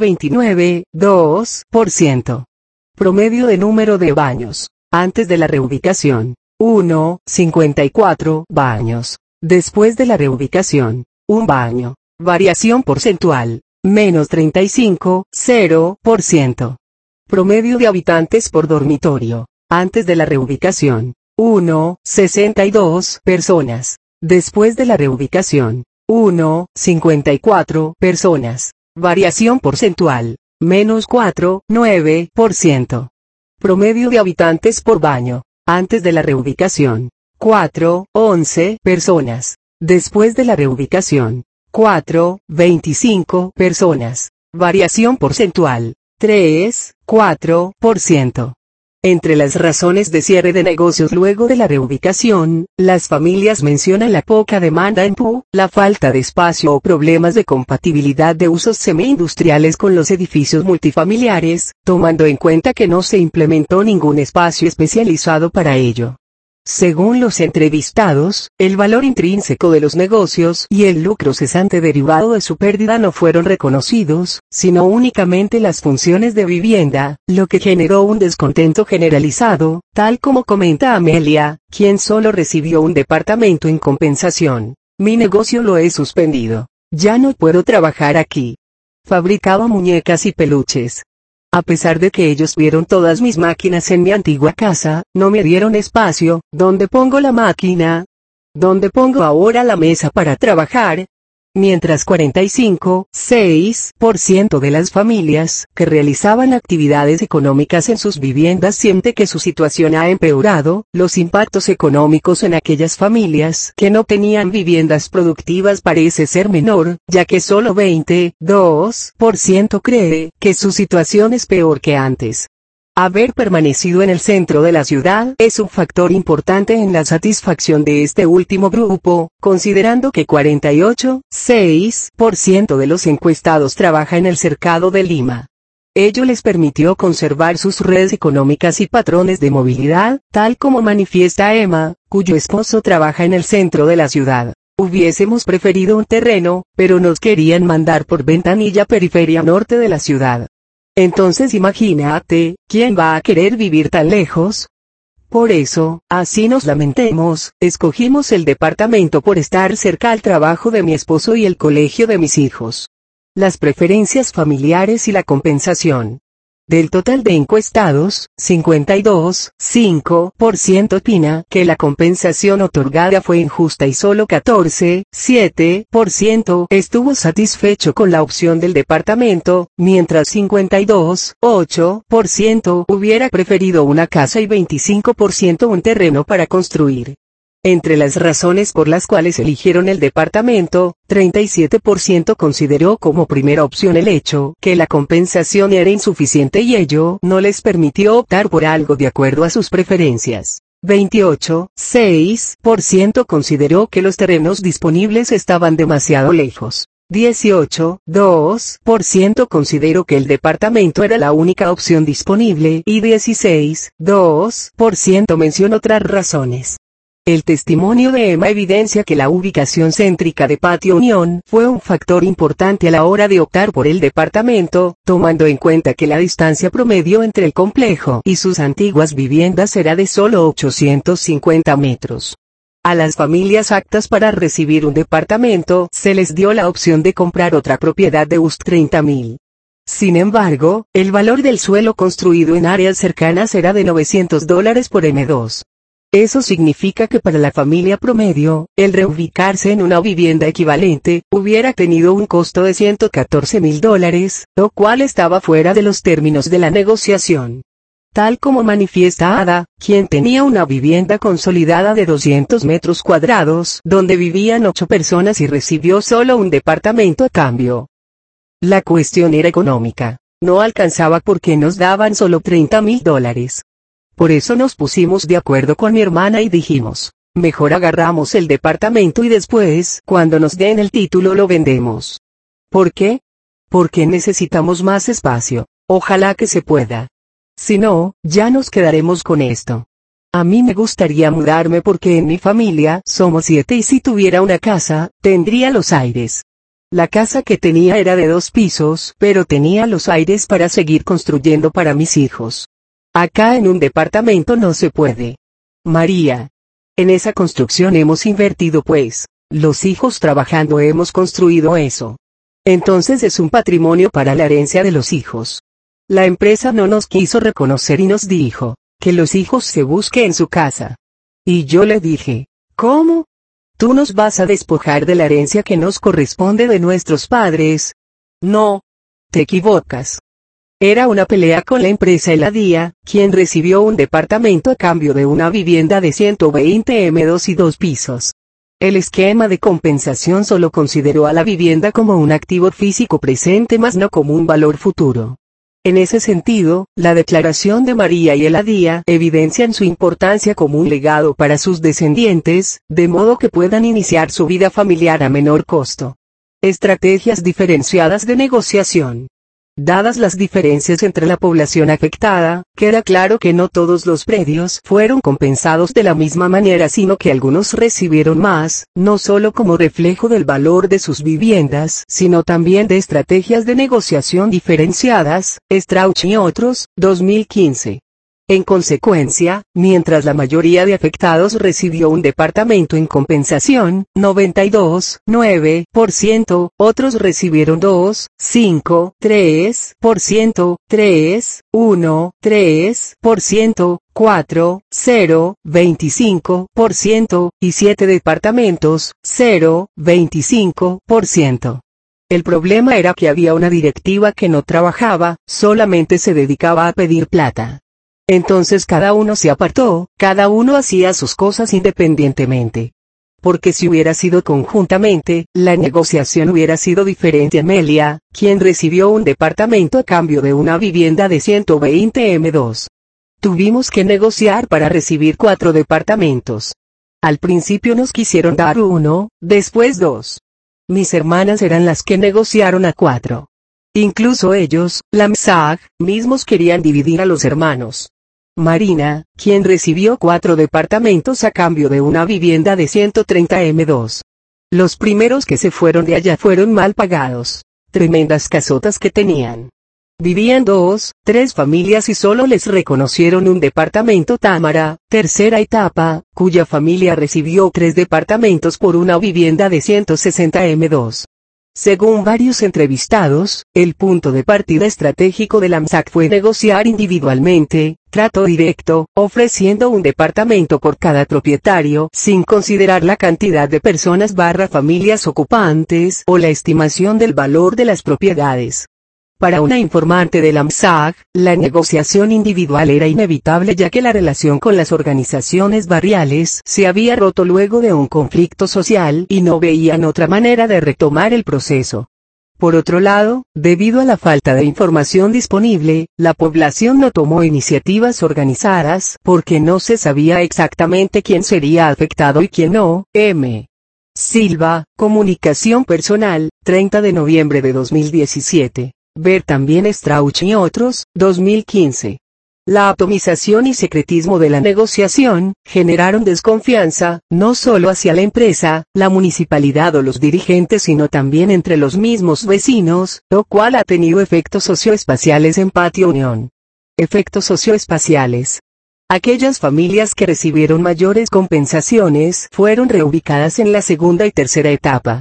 Speaker 1: 29,2%. Promedio de número de baños. Antes de la reubicación. 1, 54 baños. Después de la reubicación. 1 baño. Variación porcentual. Menos 35,0%. Promedio de habitantes por dormitorio. Antes de la reubicación. 1, 62 personas. Después de la reubicación. 1, 54 personas. Variación porcentual. Menos 4,9%. Promedio de habitantes por baño. Antes de la reubicación. 4, 11 personas. Después de la reubicación. 4, 25 personas. Variación porcentual. 3,4%. Entre las razones de cierre de negocios luego de la reubicación, las familias mencionan la poca demanda en PU, la falta de espacio o problemas de compatibilidad de usos semi-industriales con los edificios multifamiliares, tomando en cuenta que no se implementó ningún espacio especializado para ello. Según los entrevistados, el valor intrínseco de los negocios y el lucro cesante derivado de su pérdida no fueron reconocidos, sino únicamente las funciones de vivienda, lo que generó un descontento generalizado, tal como comenta Amelia, quien solo recibió un departamento en compensación. Mi negocio lo he suspendido. Ya no puedo trabajar aquí. Fabricaba muñecas y peluches. A pesar de que ellos vieron todas mis máquinas en mi antigua casa, no me dieron espacio. ¿Dónde pongo la máquina? ¿Dónde pongo ahora la mesa para trabajar? Mientras 45,6% de las familias que realizaban actividades económicas en sus viviendas siente que su situación ha empeorado, los impactos económicos en aquellas familias que no tenían viviendas productivas parece ser menor, ya que solo 22% cree que su situación es peor que antes. Haber permanecido en el centro de la ciudad es un factor importante en la satisfacción de este último grupo, considerando que 48,6% de los encuestados trabaja en el cercado de Lima. Ello les permitió conservar sus redes económicas y patrones de movilidad, tal como manifiesta Emma, cuyo esposo trabaja en el centro de la ciudad. Hubiésemos preferido un terreno, pero nos querían mandar por Ventanilla, periferia norte de la ciudad. Entonces imagínate, ¿quién va a querer vivir tan lejos? Por eso, así nos lamentemos, escogimos el departamento por estar cerca al trabajo de mi esposo y el colegio de mis hijos. Las preferencias familiares y la compensación. Del total de encuestados, 52,5% opina que la compensación otorgada fue injusta y solo 14,7% estuvo satisfecho con la opción del departamento, mientras 52,8% hubiera preferido una casa y 25% un terreno para construir. Entre las razones por las cuales eligieron el departamento, 37% consideró como primera opción el hecho que la compensación era insuficiente y ello no les permitió optar por algo de acuerdo a sus preferencias. 28,6% consideró que los terrenos disponibles estaban demasiado lejos. 18,2% consideró que el departamento era la única opción disponible y 16,2% mencionó otras razones. El testimonio de Emma evidencia que la ubicación céntrica de Patio Unión fue un factor importante a la hora de optar por el departamento, tomando en cuenta que la distancia promedio entre el complejo y sus antiguas viviendas era de solo 850 metros. A las familias aptas para recibir un departamento se les dio la opción de comprar otra propiedad de UST 30.000. Sin embargo, el valor del suelo construido en áreas cercanas era de $900 por M2. Eso significa que para la familia promedio, el reubicarse en una vivienda equivalente, hubiera tenido un costo de $114.000, lo cual estaba fuera de los términos de la negociación. Tal como manifiesta Ada, quien tenía una vivienda consolidada de 200 metros cuadrados, donde vivían 8 personas y recibió solo un departamento a cambio. La cuestión era económica. No alcanzaba porque nos daban solo $30.000. Por eso nos pusimos de acuerdo con mi hermana y dijimos, mejor agarramos el departamento y después, cuando nos den el título lo vendemos. ¿Por qué? Porque necesitamos más espacio. Ojalá que se pueda. Si no, ya nos quedaremos con esto. A mí me gustaría mudarme porque en mi familia somos 7 y si tuviera una casa, tendría los aires. La casa que tenía era de 2 pisos, pero tenía los aires para seguir construyendo para mis hijos. Acá en un departamento no se puede. María. En esa construcción hemos invertido pues, los hijos trabajando hemos construido eso. Entonces es un patrimonio para la herencia de los hijos. La empresa no nos quiso reconocer y nos dijo, que los hijos se busquen su casa. Y yo le dije, ¿cómo? ¿Tú nos vas a despojar de la herencia que nos corresponde de nuestros padres? No. Te equivocas. Era una pelea con la empresa Eladia, quien recibió un departamento a cambio de una vivienda de 120 m2 y 2 pisos. El esquema de compensación solo consideró a la vivienda como un activo físico presente más no como un valor futuro. En ese sentido, la declaración de María y Eladia evidencian su importancia como un legado para sus descendientes, de modo que puedan iniciar su vida familiar a menor costo. Estrategias diferenciadas de negociación. Dadas las diferencias entre la población afectada, queda claro que no todos los predios fueron compensados de la misma manera sino que algunos recibieron más, no solo como reflejo del valor de sus viviendas sino también de estrategias de negociación diferenciadas, Strauch y otros, 2015. En consecuencia, mientras la mayoría de afectados recibió un departamento en compensación, 92,9%, otros recibieron 2, 5, 3%, 3, 1, 3%, 4, 0, 25%, y 7 departamentos, 0, 25%. El problema era que había una directiva que no trabajaba, solamente se dedicaba a pedir plata. Entonces cada uno se apartó, cada uno hacía sus cosas independientemente. Porque si hubiera sido conjuntamente, la negociación hubiera sido diferente. Amelia, quien recibió un departamento a cambio de una vivienda de 120 m2. Tuvimos que negociar para recibir 4 departamentos. Al principio nos quisieron dar 1, después 2. Mis hermanas eran las que negociaron a 4. Incluso ellos, la MSAG, mismos querían dividir a los hermanos. Marina, quien recibió 4 departamentos a cambio de una vivienda de 130 m2. Los primeros que se fueron de allá fueron mal pagados. Tremendas casotas que tenían. Vivían 2, 3 familias y solo les reconocieron un departamento. Támara, tercera etapa, cuya familia recibió 3 departamentos por una vivienda de 160 m2. Según varios entrevistados, el punto de partida estratégico de la MSAC fue negociar individualmente, trato directo, ofreciendo un departamento por cada propietario sin considerar la cantidad de personas / familias ocupantes o la estimación del valor de las propiedades. Para una informante de la MSAG, la negociación individual era inevitable ya que la relación con las organizaciones barriales se había roto luego de un conflicto social y no veían otra manera de retomar el proceso. Por otro lado, debido a la falta de información disponible, la población no tomó iniciativas organizadas porque no se sabía exactamente quién sería afectado y quién no. M. Silva, Comunicación Personal, 30 de noviembre de 2017. Ver también Strauch y otros, 2015. La atomización y secretismo de la negociación generaron desconfianza, no solo hacia la empresa, la municipalidad o los dirigentes sino también entre los mismos vecinos, lo cual ha tenido efectos socioespaciales en Patio Unión. Efectos socioespaciales. Aquellas familias que recibieron mayores compensaciones fueron reubicadas en la segunda y tercera etapa.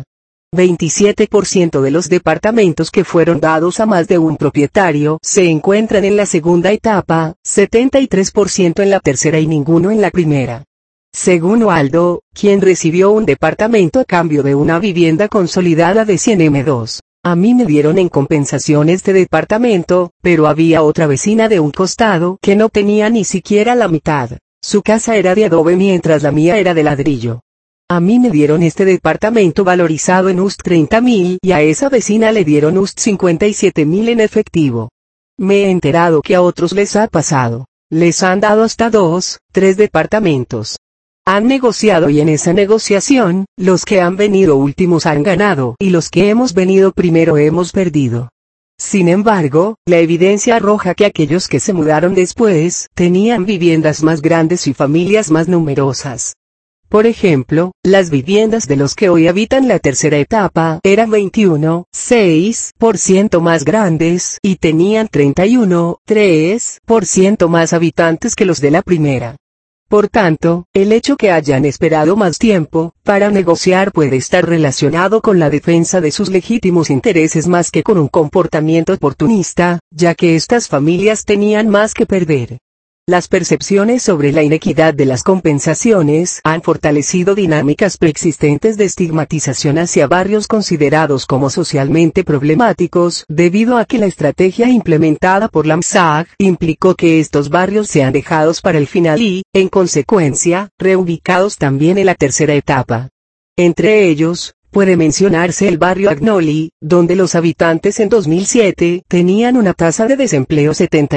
Speaker 1: 27% de los departamentos que fueron dados a más de un propietario se encuentran en la segunda etapa, 73% en la tercera y ninguno en la primera. Según Waldo, quien recibió un departamento a cambio de una vivienda consolidada de 100 m2. A mí me dieron en compensación este departamento, pero había otra vecina de un costado que no tenía ni siquiera la mitad. Su casa era de adobe mientras la mía era de ladrillo. A mí me dieron este departamento valorizado en USD 30.000 y a esa vecina le dieron USD 57.000 en efectivo. Me he enterado que a otros les ha pasado. Les han dado hasta 2, 3 departamentos. Han negociado y en esa negociación, los que han venido últimos han ganado y los que hemos venido primero hemos perdido. Sin embargo, la evidencia arroja que aquellos que se mudaron después, tenían viviendas más grandes y familias más numerosas. Por ejemplo, las viviendas de los que hoy habitan la tercera etapa eran 21,6% más grandes y tenían 31,3% más habitantes que los de la primera. Por tanto, el hecho que hayan esperado más tiempo para negociar puede estar relacionado con la defensa de sus legítimos intereses más que con un comportamiento oportunista, ya que estas familias tenían más que perder. Las percepciones sobre la inequidad de las compensaciones han fortalecido dinámicas preexistentes de estigmatización hacia barrios considerados como socialmente problemáticos, debido a que la estrategia implementada por la MSAG implicó que estos barrios sean dejados para el final y, en consecuencia, reubicados también en la tercera etapa. Entre ellos, puede mencionarse el barrio Agnoli, donde los habitantes en 2007 tenían una tasa de desempleo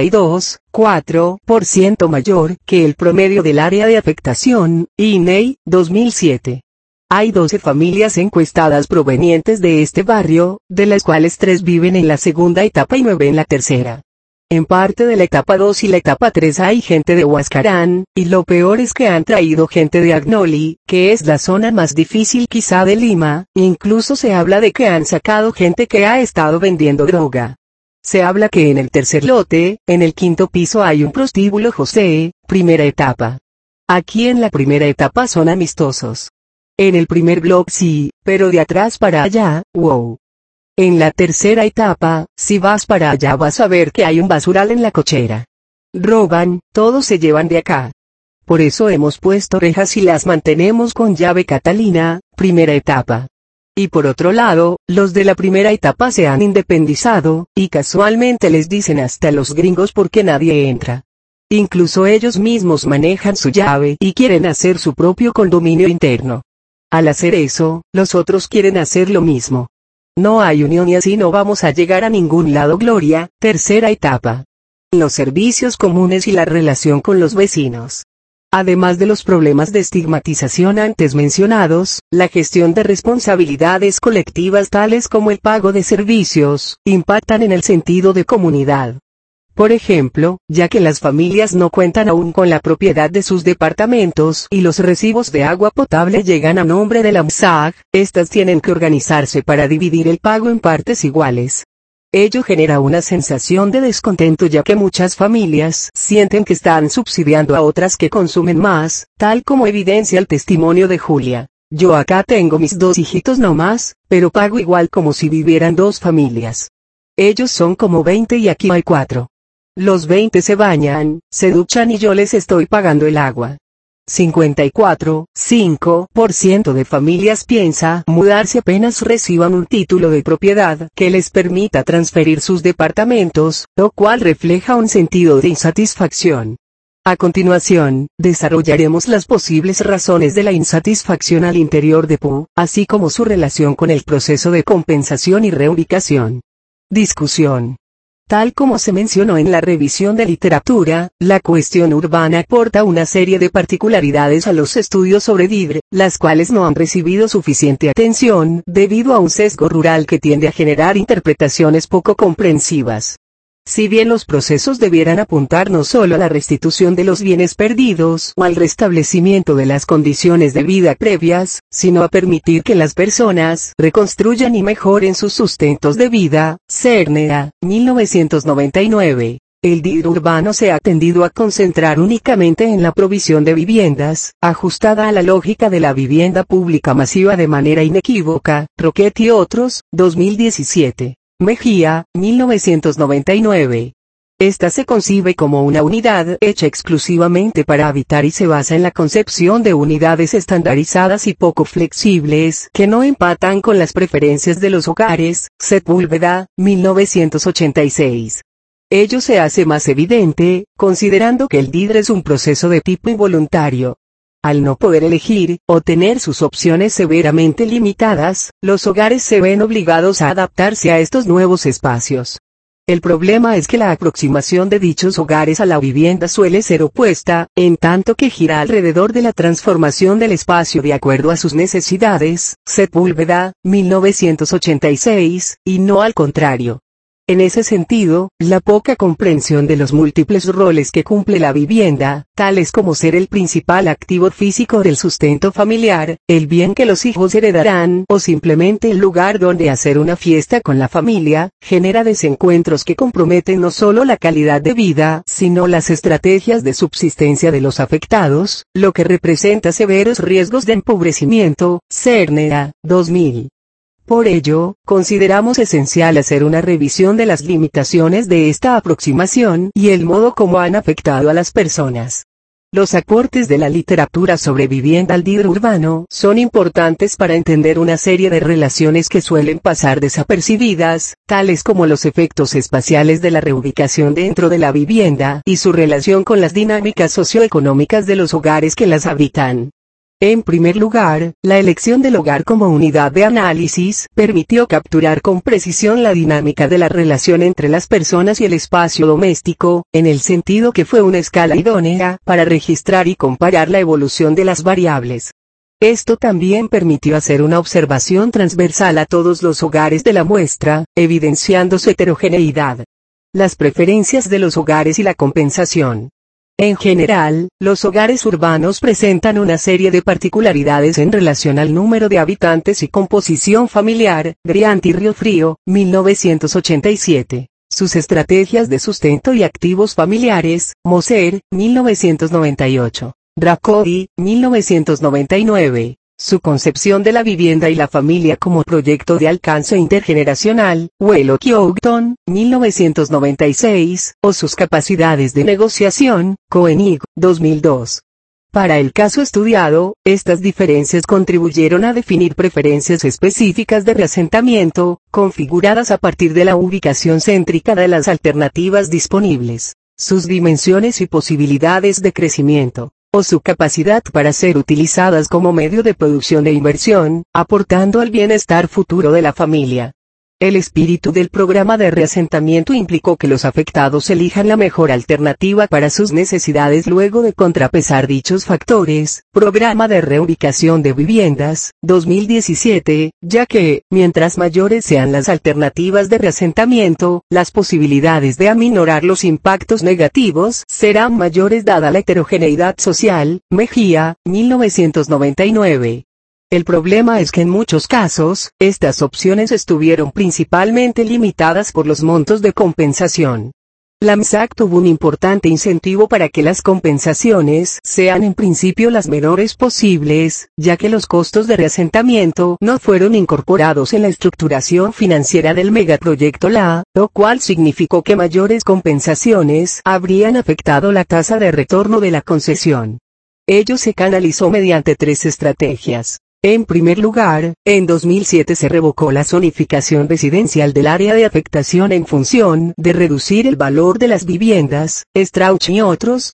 Speaker 1: 72,4% mayor que el promedio del área de afectación, INEI, 2007. Hay 12 familias encuestadas provenientes de este barrio, de las cuales 3 viven en la segunda etapa y 9 en la tercera. En parte de la etapa 2 y la etapa 3 hay gente de Huascarán, y lo peor es que han traído gente de Agnoli, que es la zona más difícil quizá de Lima, incluso se habla de que han sacado gente que ha estado vendiendo droga. Se habla que en el tercer lote, en el quinto piso hay un prostíbulo José, primera etapa. Aquí en la primera etapa son amistosos. En el primer bloque sí, pero de atrás para allá, wow. En la tercera etapa, si vas para allá vas a ver que hay un basural en la cochera. Roban, todo se llevan de acá. Por eso hemos puesto rejas y las mantenemos con llave Catalina, primera etapa. Y por otro lado, los de la primera etapa se han independizado, y casualmente les dicen hasta los gringos porque nadie entra. Incluso ellos mismos manejan su llave y quieren hacer su propio condominio interno. Al hacer eso, los otros quieren hacer lo mismo. No hay unión y así no vamos a llegar a ningún lado. Gloria, tercera etapa. Los servicios comunes y la relación con los vecinos. Además de los problemas de estigmatización antes mencionados, la gestión de responsabilidades colectivas tales como el pago de servicios, impactan en el sentido de comunidad. Por ejemplo, ya que las familias no cuentan aún con la propiedad de sus departamentos y los recibos de agua potable llegan a nombre de la MSAG, estas tienen que organizarse para dividir el pago en partes iguales. Ello genera una sensación de descontento ya que muchas familias sienten que están subsidiando a otras que consumen más, tal como evidencia el testimonio de Julia. Yo acá tengo mis 2 hijitos nomás, pero pago igual como si vivieran 2 familias. Ellos son como 20 y aquí hay 4. Los 20 se bañan, se duchan y yo les estoy pagando el agua. 54,5% de familias piensa mudarse apenas reciban un título de propiedad que les permita transferir sus departamentos, lo cual refleja un sentido de insatisfacción. A continuación, desarrollaremos las posibles razones de la insatisfacción al interior de PU, así como su relación con el proceso de compensación y reubicación. Discusión. Tal como se mencionó en la revisión de literatura, la cuestión urbana aporta una serie de particularidades a los estudios sobre DIR, las cuales no han recibido suficiente atención debido a un sesgo rural que tiende a generar interpretaciones poco comprensivas. Si bien los procesos debieran apuntar no solo a la restitución de los bienes perdidos o al restablecimiento de las condiciones de vida previas, sino a permitir que las personas reconstruyan y mejoren sus sustentos de vida, Cernea, 1999. El DIR urbano se ha tendido a concentrar únicamente en la provisión de viviendas, ajustada a la lógica de la vivienda pública masiva de manera inequívoca, Roquet y otros, 2017. Mejía, 1999. Esta se concibe como una unidad hecha exclusivamente para habitar y se basa en la concepción de unidades estandarizadas y poco flexibles que no empatan con las preferencias de los hogares, Sepúlveda, 1986. Ello se hace más evidente, considerando que el DIR es un proceso de tipo involuntario. Al no poder elegir, o tener sus opciones severamente limitadas, los hogares se ven obligados a adaptarse a estos nuevos espacios. El problema es que la aproximación de dichos hogares a la vivienda suele ser opuesta, en tanto que gira alrededor de la transformación del espacio de acuerdo a sus necesidades, Sepúlveda, 1986, y no al contrario. En ese sentido, la poca comprensión de los múltiples roles que cumple la vivienda, tales como ser el principal activo físico del sustento familiar, el bien que los hijos heredarán o simplemente el lugar donde hacer una fiesta con la familia, genera desencuentros que comprometen no solo la calidad de vida, sino las estrategias de subsistencia de los afectados, lo que representa severos riesgos de empobrecimiento. Cernea, 2000. Por ello, consideramos esencial hacer una revisión de las limitaciones de esta aproximación y el modo como han afectado a las personas. Los aportes de la literatura sobre vivienda al diseño urbano son importantes para entender una serie de relaciones que suelen pasar desapercibidas, tales como los efectos espaciales de la reubicación dentro de la vivienda y su relación con las dinámicas socioeconómicas de los hogares que las habitan. En primer lugar, la elección del hogar como unidad de análisis permitió capturar con precisión la dinámica de la relación entre las personas y el espacio doméstico, en el sentido que fue una escala idónea para registrar y comparar la evolución de las variables. Esto también permitió hacer una observación transversal a todos los hogares de la muestra, evidenciando su heterogeneidad. Las preferencias de los hogares y la compensación. En general, los hogares urbanos presentan una serie de particularidades en relación al número de habitantes y composición familiar. Griant y Riofrío, 1987. Sus estrategias de sustento y activos familiares. Moser, 1998. Dracodi, 1999. Su concepción de la vivienda y la familia como proyecto de alcance intergeneracional, Wellock y Houghton, 1996, o sus capacidades de negociación, Koenig, 2002. Para el caso estudiado, estas diferencias contribuyeron a definir preferencias específicas de reasentamiento, configuradas a partir de la ubicación céntrica de las alternativas disponibles, sus dimensiones y posibilidades de crecimiento, o su capacidad para ser utilizadas como medio de producción e inversión, aportando al bienestar futuro de la familia. El espíritu del programa de reasentamiento implicó que los afectados elijan la mejor alternativa para sus necesidades luego de contrapesar dichos factores. Programa de reubicación de viviendas, 2017, ya que, mientras mayores sean las alternativas de reasentamiento, las posibilidades de aminorar los impactos negativos serán mayores dada la heterogeneidad social. Mejía, 1999. El problema es que en muchos casos, estas opciones estuvieron principalmente limitadas por los montos de compensación. La MSAC tuvo un importante incentivo para que las compensaciones sean en principio las menores posibles, ya que los costos de reasentamiento no fueron incorporados en la estructuración financiera del megaproyecto LA, lo cual significó que mayores compensaciones habrían afectado la tasa de retorno de la concesión. Ello se canalizó mediante tres estrategias. En primer lugar, en 2007 se revocó la zonificación residencial del área de afectación en función de reducir el valor de las viviendas. Strauch y otros,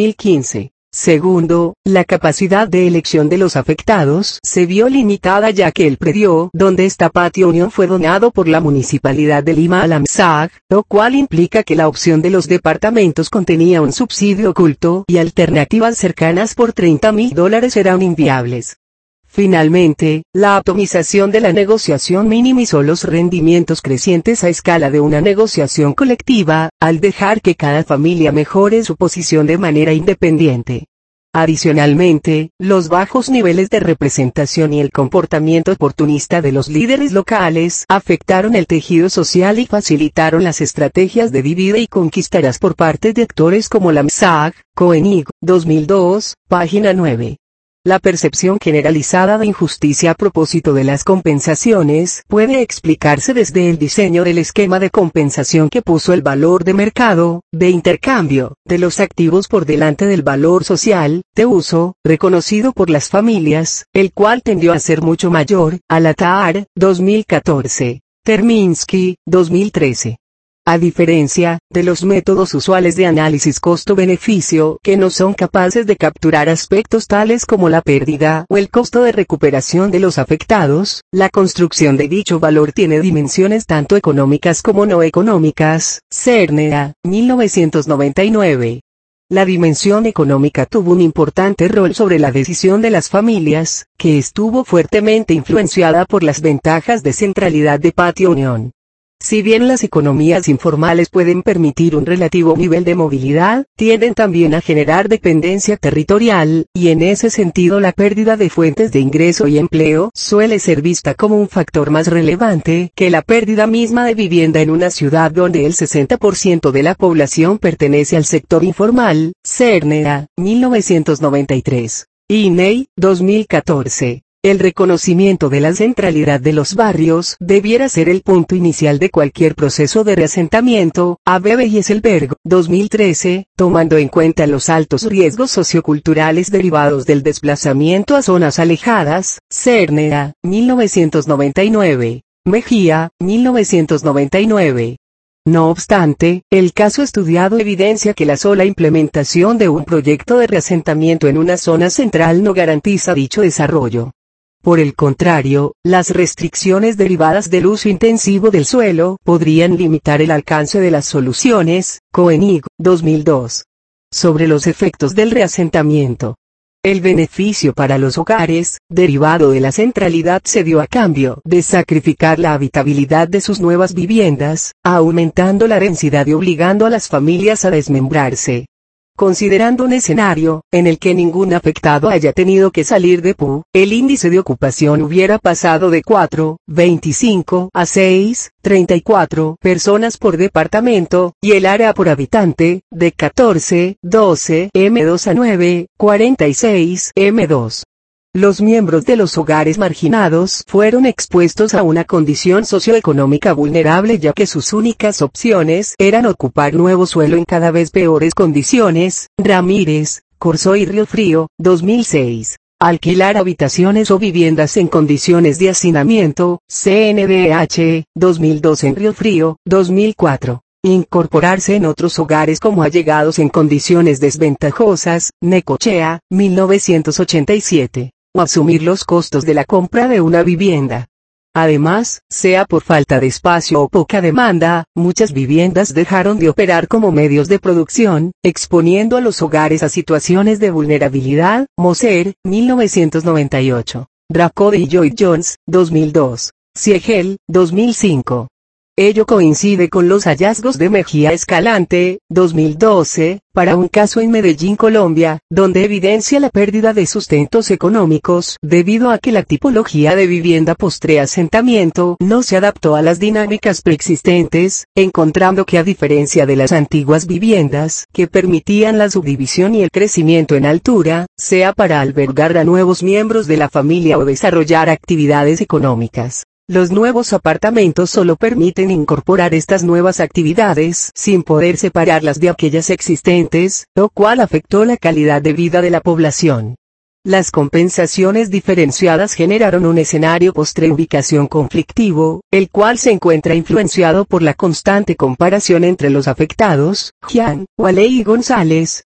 Speaker 1: 2015. Segundo, la capacidad de elección de los afectados se vio limitada ya que el predio donde está Patio Unión fue donado por la Municipalidad de Lima a la MSAG, lo cual implica que la opción de los departamentos contenía un subsidio oculto y alternativas cercanas por $30.000 eran inviables. Finalmente, la atomización de la negociación minimizó los rendimientos crecientes a escala de una negociación colectiva, al dejar que cada familia mejore su posición de manera independiente. Adicionalmente, los bajos niveles de representación y el comportamiento oportunista de los líderes locales afectaron el tejido social y facilitaron las estrategias de divide y conquistarás por parte de actores como la MSAG. Koenig, 2002, página 9. La percepción generalizada de injusticia a propósito de las compensaciones puede explicarse desde el diseño del esquema de compensación que puso el valor de mercado, de intercambio, de los activos por delante del valor social, de uso, reconocido por las familias, el cual tendió a ser mucho mayor. Alatar, 2014. Terminsky, 2013. A diferencia de los métodos usuales de análisis costo-beneficio que no son capaces de capturar aspectos tales como la pérdida o el costo de recuperación de los afectados, la construcción de dicho valor tiene dimensiones tanto económicas como no económicas. Cernea, 1999. La dimensión económica tuvo un importante rol sobre la decisión de las familias, que estuvo fuertemente influenciada por las ventajas de centralidad de Patio Unión. Si bien las economías informales pueden permitir un relativo nivel de movilidad, tienden también a generar dependencia territorial, y en ese sentido la pérdida de fuentes de ingreso y empleo suele ser vista como un factor más relevante que la pérdida misma de vivienda en una ciudad donde el 60% de la población pertenece al sector informal. Cernea, 1993. INEI, 2014. El reconocimiento de la centralidad de los barrios debiera ser el punto inicial de cualquier proceso de reasentamiento. Abebe y Esselberg, 2013, tomando en cuenta los altos riesgos socioculturales derivados del desplazamiento a zonas alejadas. Cernea, 1999. Mejía, 1999. No obstante, el caso estudiado evidencia que la sola implementación de un proyecto de reasentamiento en una zona central no garantiza dicho desarrollo. Por el contrario, las restricciones derivadas del uso intensivo del suelo podrían limitar el alcance de las soluciones. Koenig, 2002. Sobre los efectos del reasentamiento. El beneficio para los hogares, derivado de la centralidad, se dio a cambio de sacrificar la habitabilidad de sus nuevas viviendas, aumentando la densidad y obligando a las familias a desmembrarse. Considerando un escenario, en el que ningún afectado haya tenido que salir de PU, el índice de ocupación hubiera pasado de 4,25 a 6,34 personas por departamento, y el área por habitante, de 14,12 M2 a 9,46 M2. Los miembros de los hogares marginados fueron expuestos a una condición socioeconómica vulnerable ya que sus únicas opciones eran ocupar nuevo suelo en cada vez peores condiciones. Ramírez, Corso y Riofrío, 2006. Alquilar habitaciones o viviendas en condiciones de hacinamiento. CNDH, 2002 en Riofrío, 2004. Incorporarse en otros hogares como allegados en condiciones desventajosas. Necochea, 1987. O asumir los costos de la compra de una vivienda. Además, sea por falta de espacio o poca demanda, muchas viviendas dejaron de operar como medios de producción, exponiendo a los hogares a situaciones de vulnerabilidad. Moser, 1998. Dracode y Lloyd Jones, 2002. Siegel, 2005. Ello coincide con los hallazgos de Mejía Escalante, 2012, para un caso en Medellín, Colombia, donde evidencia la pérdida de sustentos económicos debido a que la tipología de vivienda post-reasentamiento no se adaptó a las dinámicas preexistentes, encontrando que a diferencia de las antiguas viviendas que permitían la subdivisión y el crecimiento en altura, sea para albergar a nuevos miembros de la familia o desarrollar actividades económicas. Los nuevos apartamentos solo permiten incorporar estas nuevas actividades sin poder separarlas de aquellas existentes, lo cual afectó la calidad de vida de la población. Las compensaciones diferenciadas generaron un escenario post-reubicación conflictivo, el cual se encuentra influenciado por la constante comparación entre los afectados. Gian, Waley y González,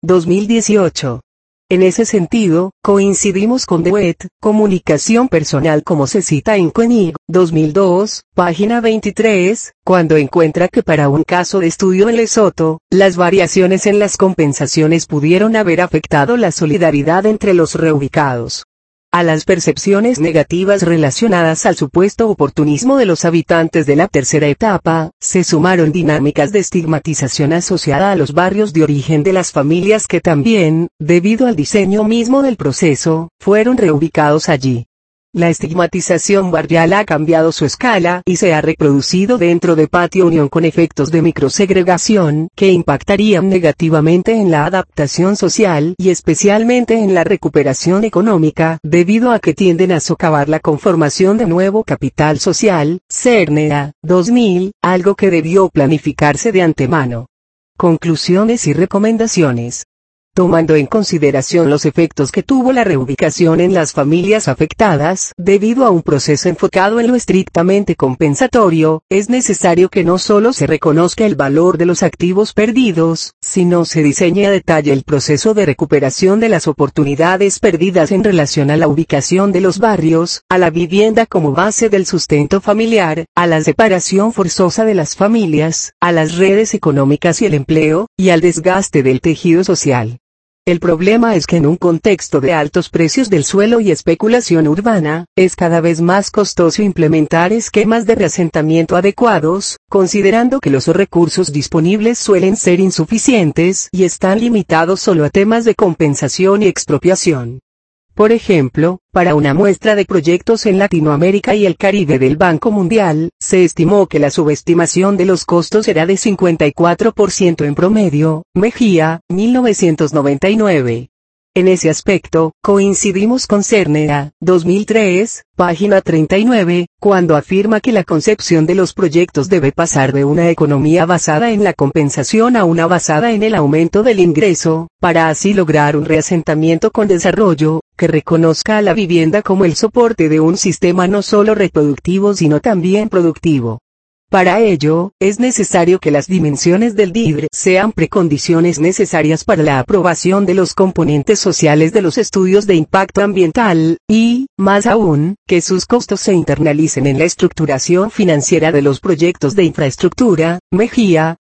Speaker 1: 2018. En ese sentido, coincidimos con DeWitt, Comunicación Personal como se cita en Koenig, 2002, página 23, cuando encuentra que para un caso de estudio en Lesoto, las variaciones en las compensaciones pudieron haber afectado la solidaridad entre los reubicados. A las percepciones negativas relacionadas al supuesto oportunismo de los habitantes de la tercera etapa, se sumaron dinámicas de estigmatización asociada a los barrios de origen de las familias que también, debido al diseño mismo del proceso, fueron reubicados allí. La estigmatización barrial ha cambiado su escala y se ha reproducido dentro de Patio Unión con efectos de microsegregación que impactarían negativamente en la adaptación social y especialmente en la recuperación económica, debido a que tienden a socavar la conformación de nuevo capital social. Cernea, 2000, algo que debió planificarse de antemano. Conclusiones y recomendaciones. Tomando en consideración los efectos que tuvo la reubicación en las familias afectadas, debido a un proceso enfocado en lo estrictamente compensatorio, es necesario que no solo se reconozca el valor de los activos perdidos, sino se diseñe a detalle el proceso de recuperación de las oportunidades perdidas en relación a la ubicación de los barrios, a la vivienda como base del sustento familiar, a la separación forzosa de las familias, a las redes económicas y el empleo, y al desgaste del tejido social. El problema es que en un contexto de altos precios del suelo y especulación urbana, es cada vez más costoso implementar esquemas de reasentamiento adecuados, considerando que los recursos disponibles suelen ser insuficientes y están limitados solo a temas de compensación y expropiación. Por ejemplo, para una muestra de proyectos en Latinoamérica y el Caribe del Banco Mundial, se estimó que la subestimación de los costos era de 54% en promedio, Mejía, 1999. En ese aspecto, coincidimos con Cernera, 2003, página 39, cuando afirma que la concepción de los proyectos debe pasar de una economía basada en la compensación a una basada en el aumento del ingreso, para así lograr un reasentamiento con desarrollo, que reconozca a la vivienda como el soporte de un sistema no solo reproductivo sino también productivo. Para ello, es necesario que las dimensiones del DIR sean precondiciones necesarias para la aprobación de los componentes sociales de los estudios de impacto ambiental, y, más aún, que sus costos se internalicen en la estructuración financiera de los proyectos de infraestructura, Mejía,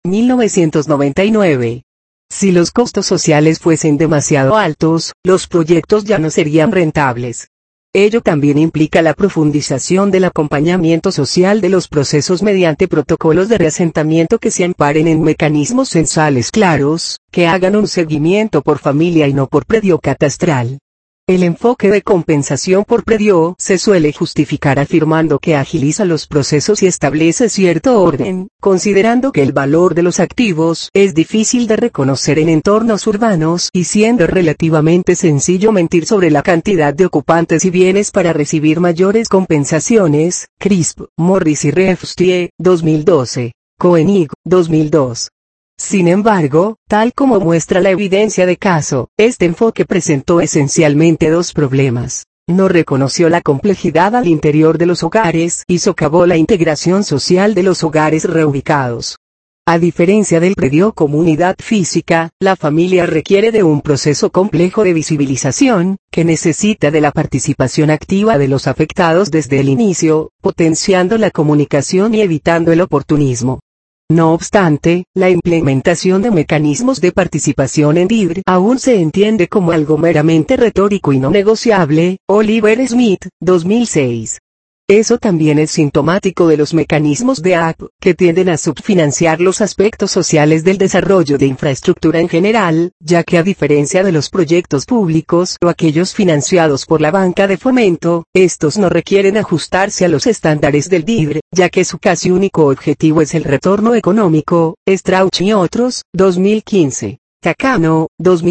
Speaker 1: 1999. Si los costos sociales fuesen demasiado altos, los proyectos ya no serían rentables. Ello también implica la profundización del acompañamiento social de los procesos mediante protocolos de reasentamiento que se amparen en mecanismos censales claros, que hagan un seguimiento por familia y no por predio catastral. El enfoque de compensación por predio se suele justificar afirmando que agiliza los procesos y establece cierto orden, considerando que el valor de los activos es difícil de reconocer en entornos urbanos y siendo relativamente sencillo mentir sobre la cantidad de ocupantes y bienes para recibir mayores compensaciones. Crisp, Morris y Refstie, 2012. Koenig, 2002. Sin embargo, tal como muestra la evidencia de caso, este enfoque presentó esencialmente dos problemas. No reconoció la complejidad al interior de los hogares y socavó la integración social de los hogares reubicados. A diferencia del predio como unidad física, la familia requiere de un proceso complejo de visibilización, que necesita de la participación activa de los afectados desde el inicio, potenciando la comunicación y evitando el oportunismo. No obstante, la implementación de mecanismos de participación en DIR aún se entiende como algo meramente retórico y no negociable. Oliver Smith, 2006. Eso también es sintomático de los mecanismos de AP, que tienden a subfinanciar los aspectos sociales del desarrollo de infraestructura en general, ya que a diferencia de los proyectos públicos o aquellos financiados por la banca de fomento, estos no requieren ajustarse a los estándares del DIR, ya que su casi único objetivo es el retorno económico. Strauch y otros, 2015. Takano,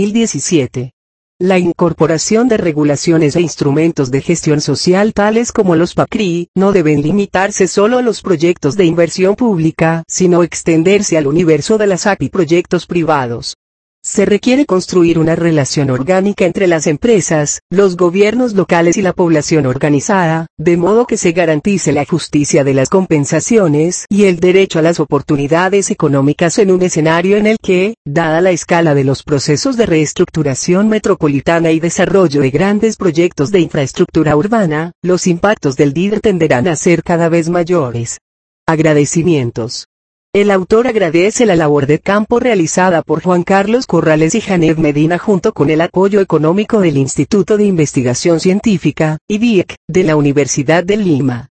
Speaker 1: 2017. La incorporación de regulaciones e instrumentos de gestión social tales como los PACRI, no deben limitarse solo a los proyectos de inversión pública, sino extenderse al universo de las AP y proyectos privados. Se requiere construir una relación orgánica entre las empresas, los gobiernos locales y la población organizada, de modo que se garantice la justicia de las compensaciones y el derecho a las oportunidades económicas en un escenario en el que, dada la escala de los procesos de reestructuración metropolitana y desarrollo de grandes proyectos de infraestructura urbana, los impactos del DIR tenderán a ser cada vez mayores. Agradecimientos. El autor agradece la labor de campo realizada por Juan Carlos Corrales y Janet Medina junto con el apoyo económico del Instituto de Investigación Científica, IBIC, de la Universidad de Lima.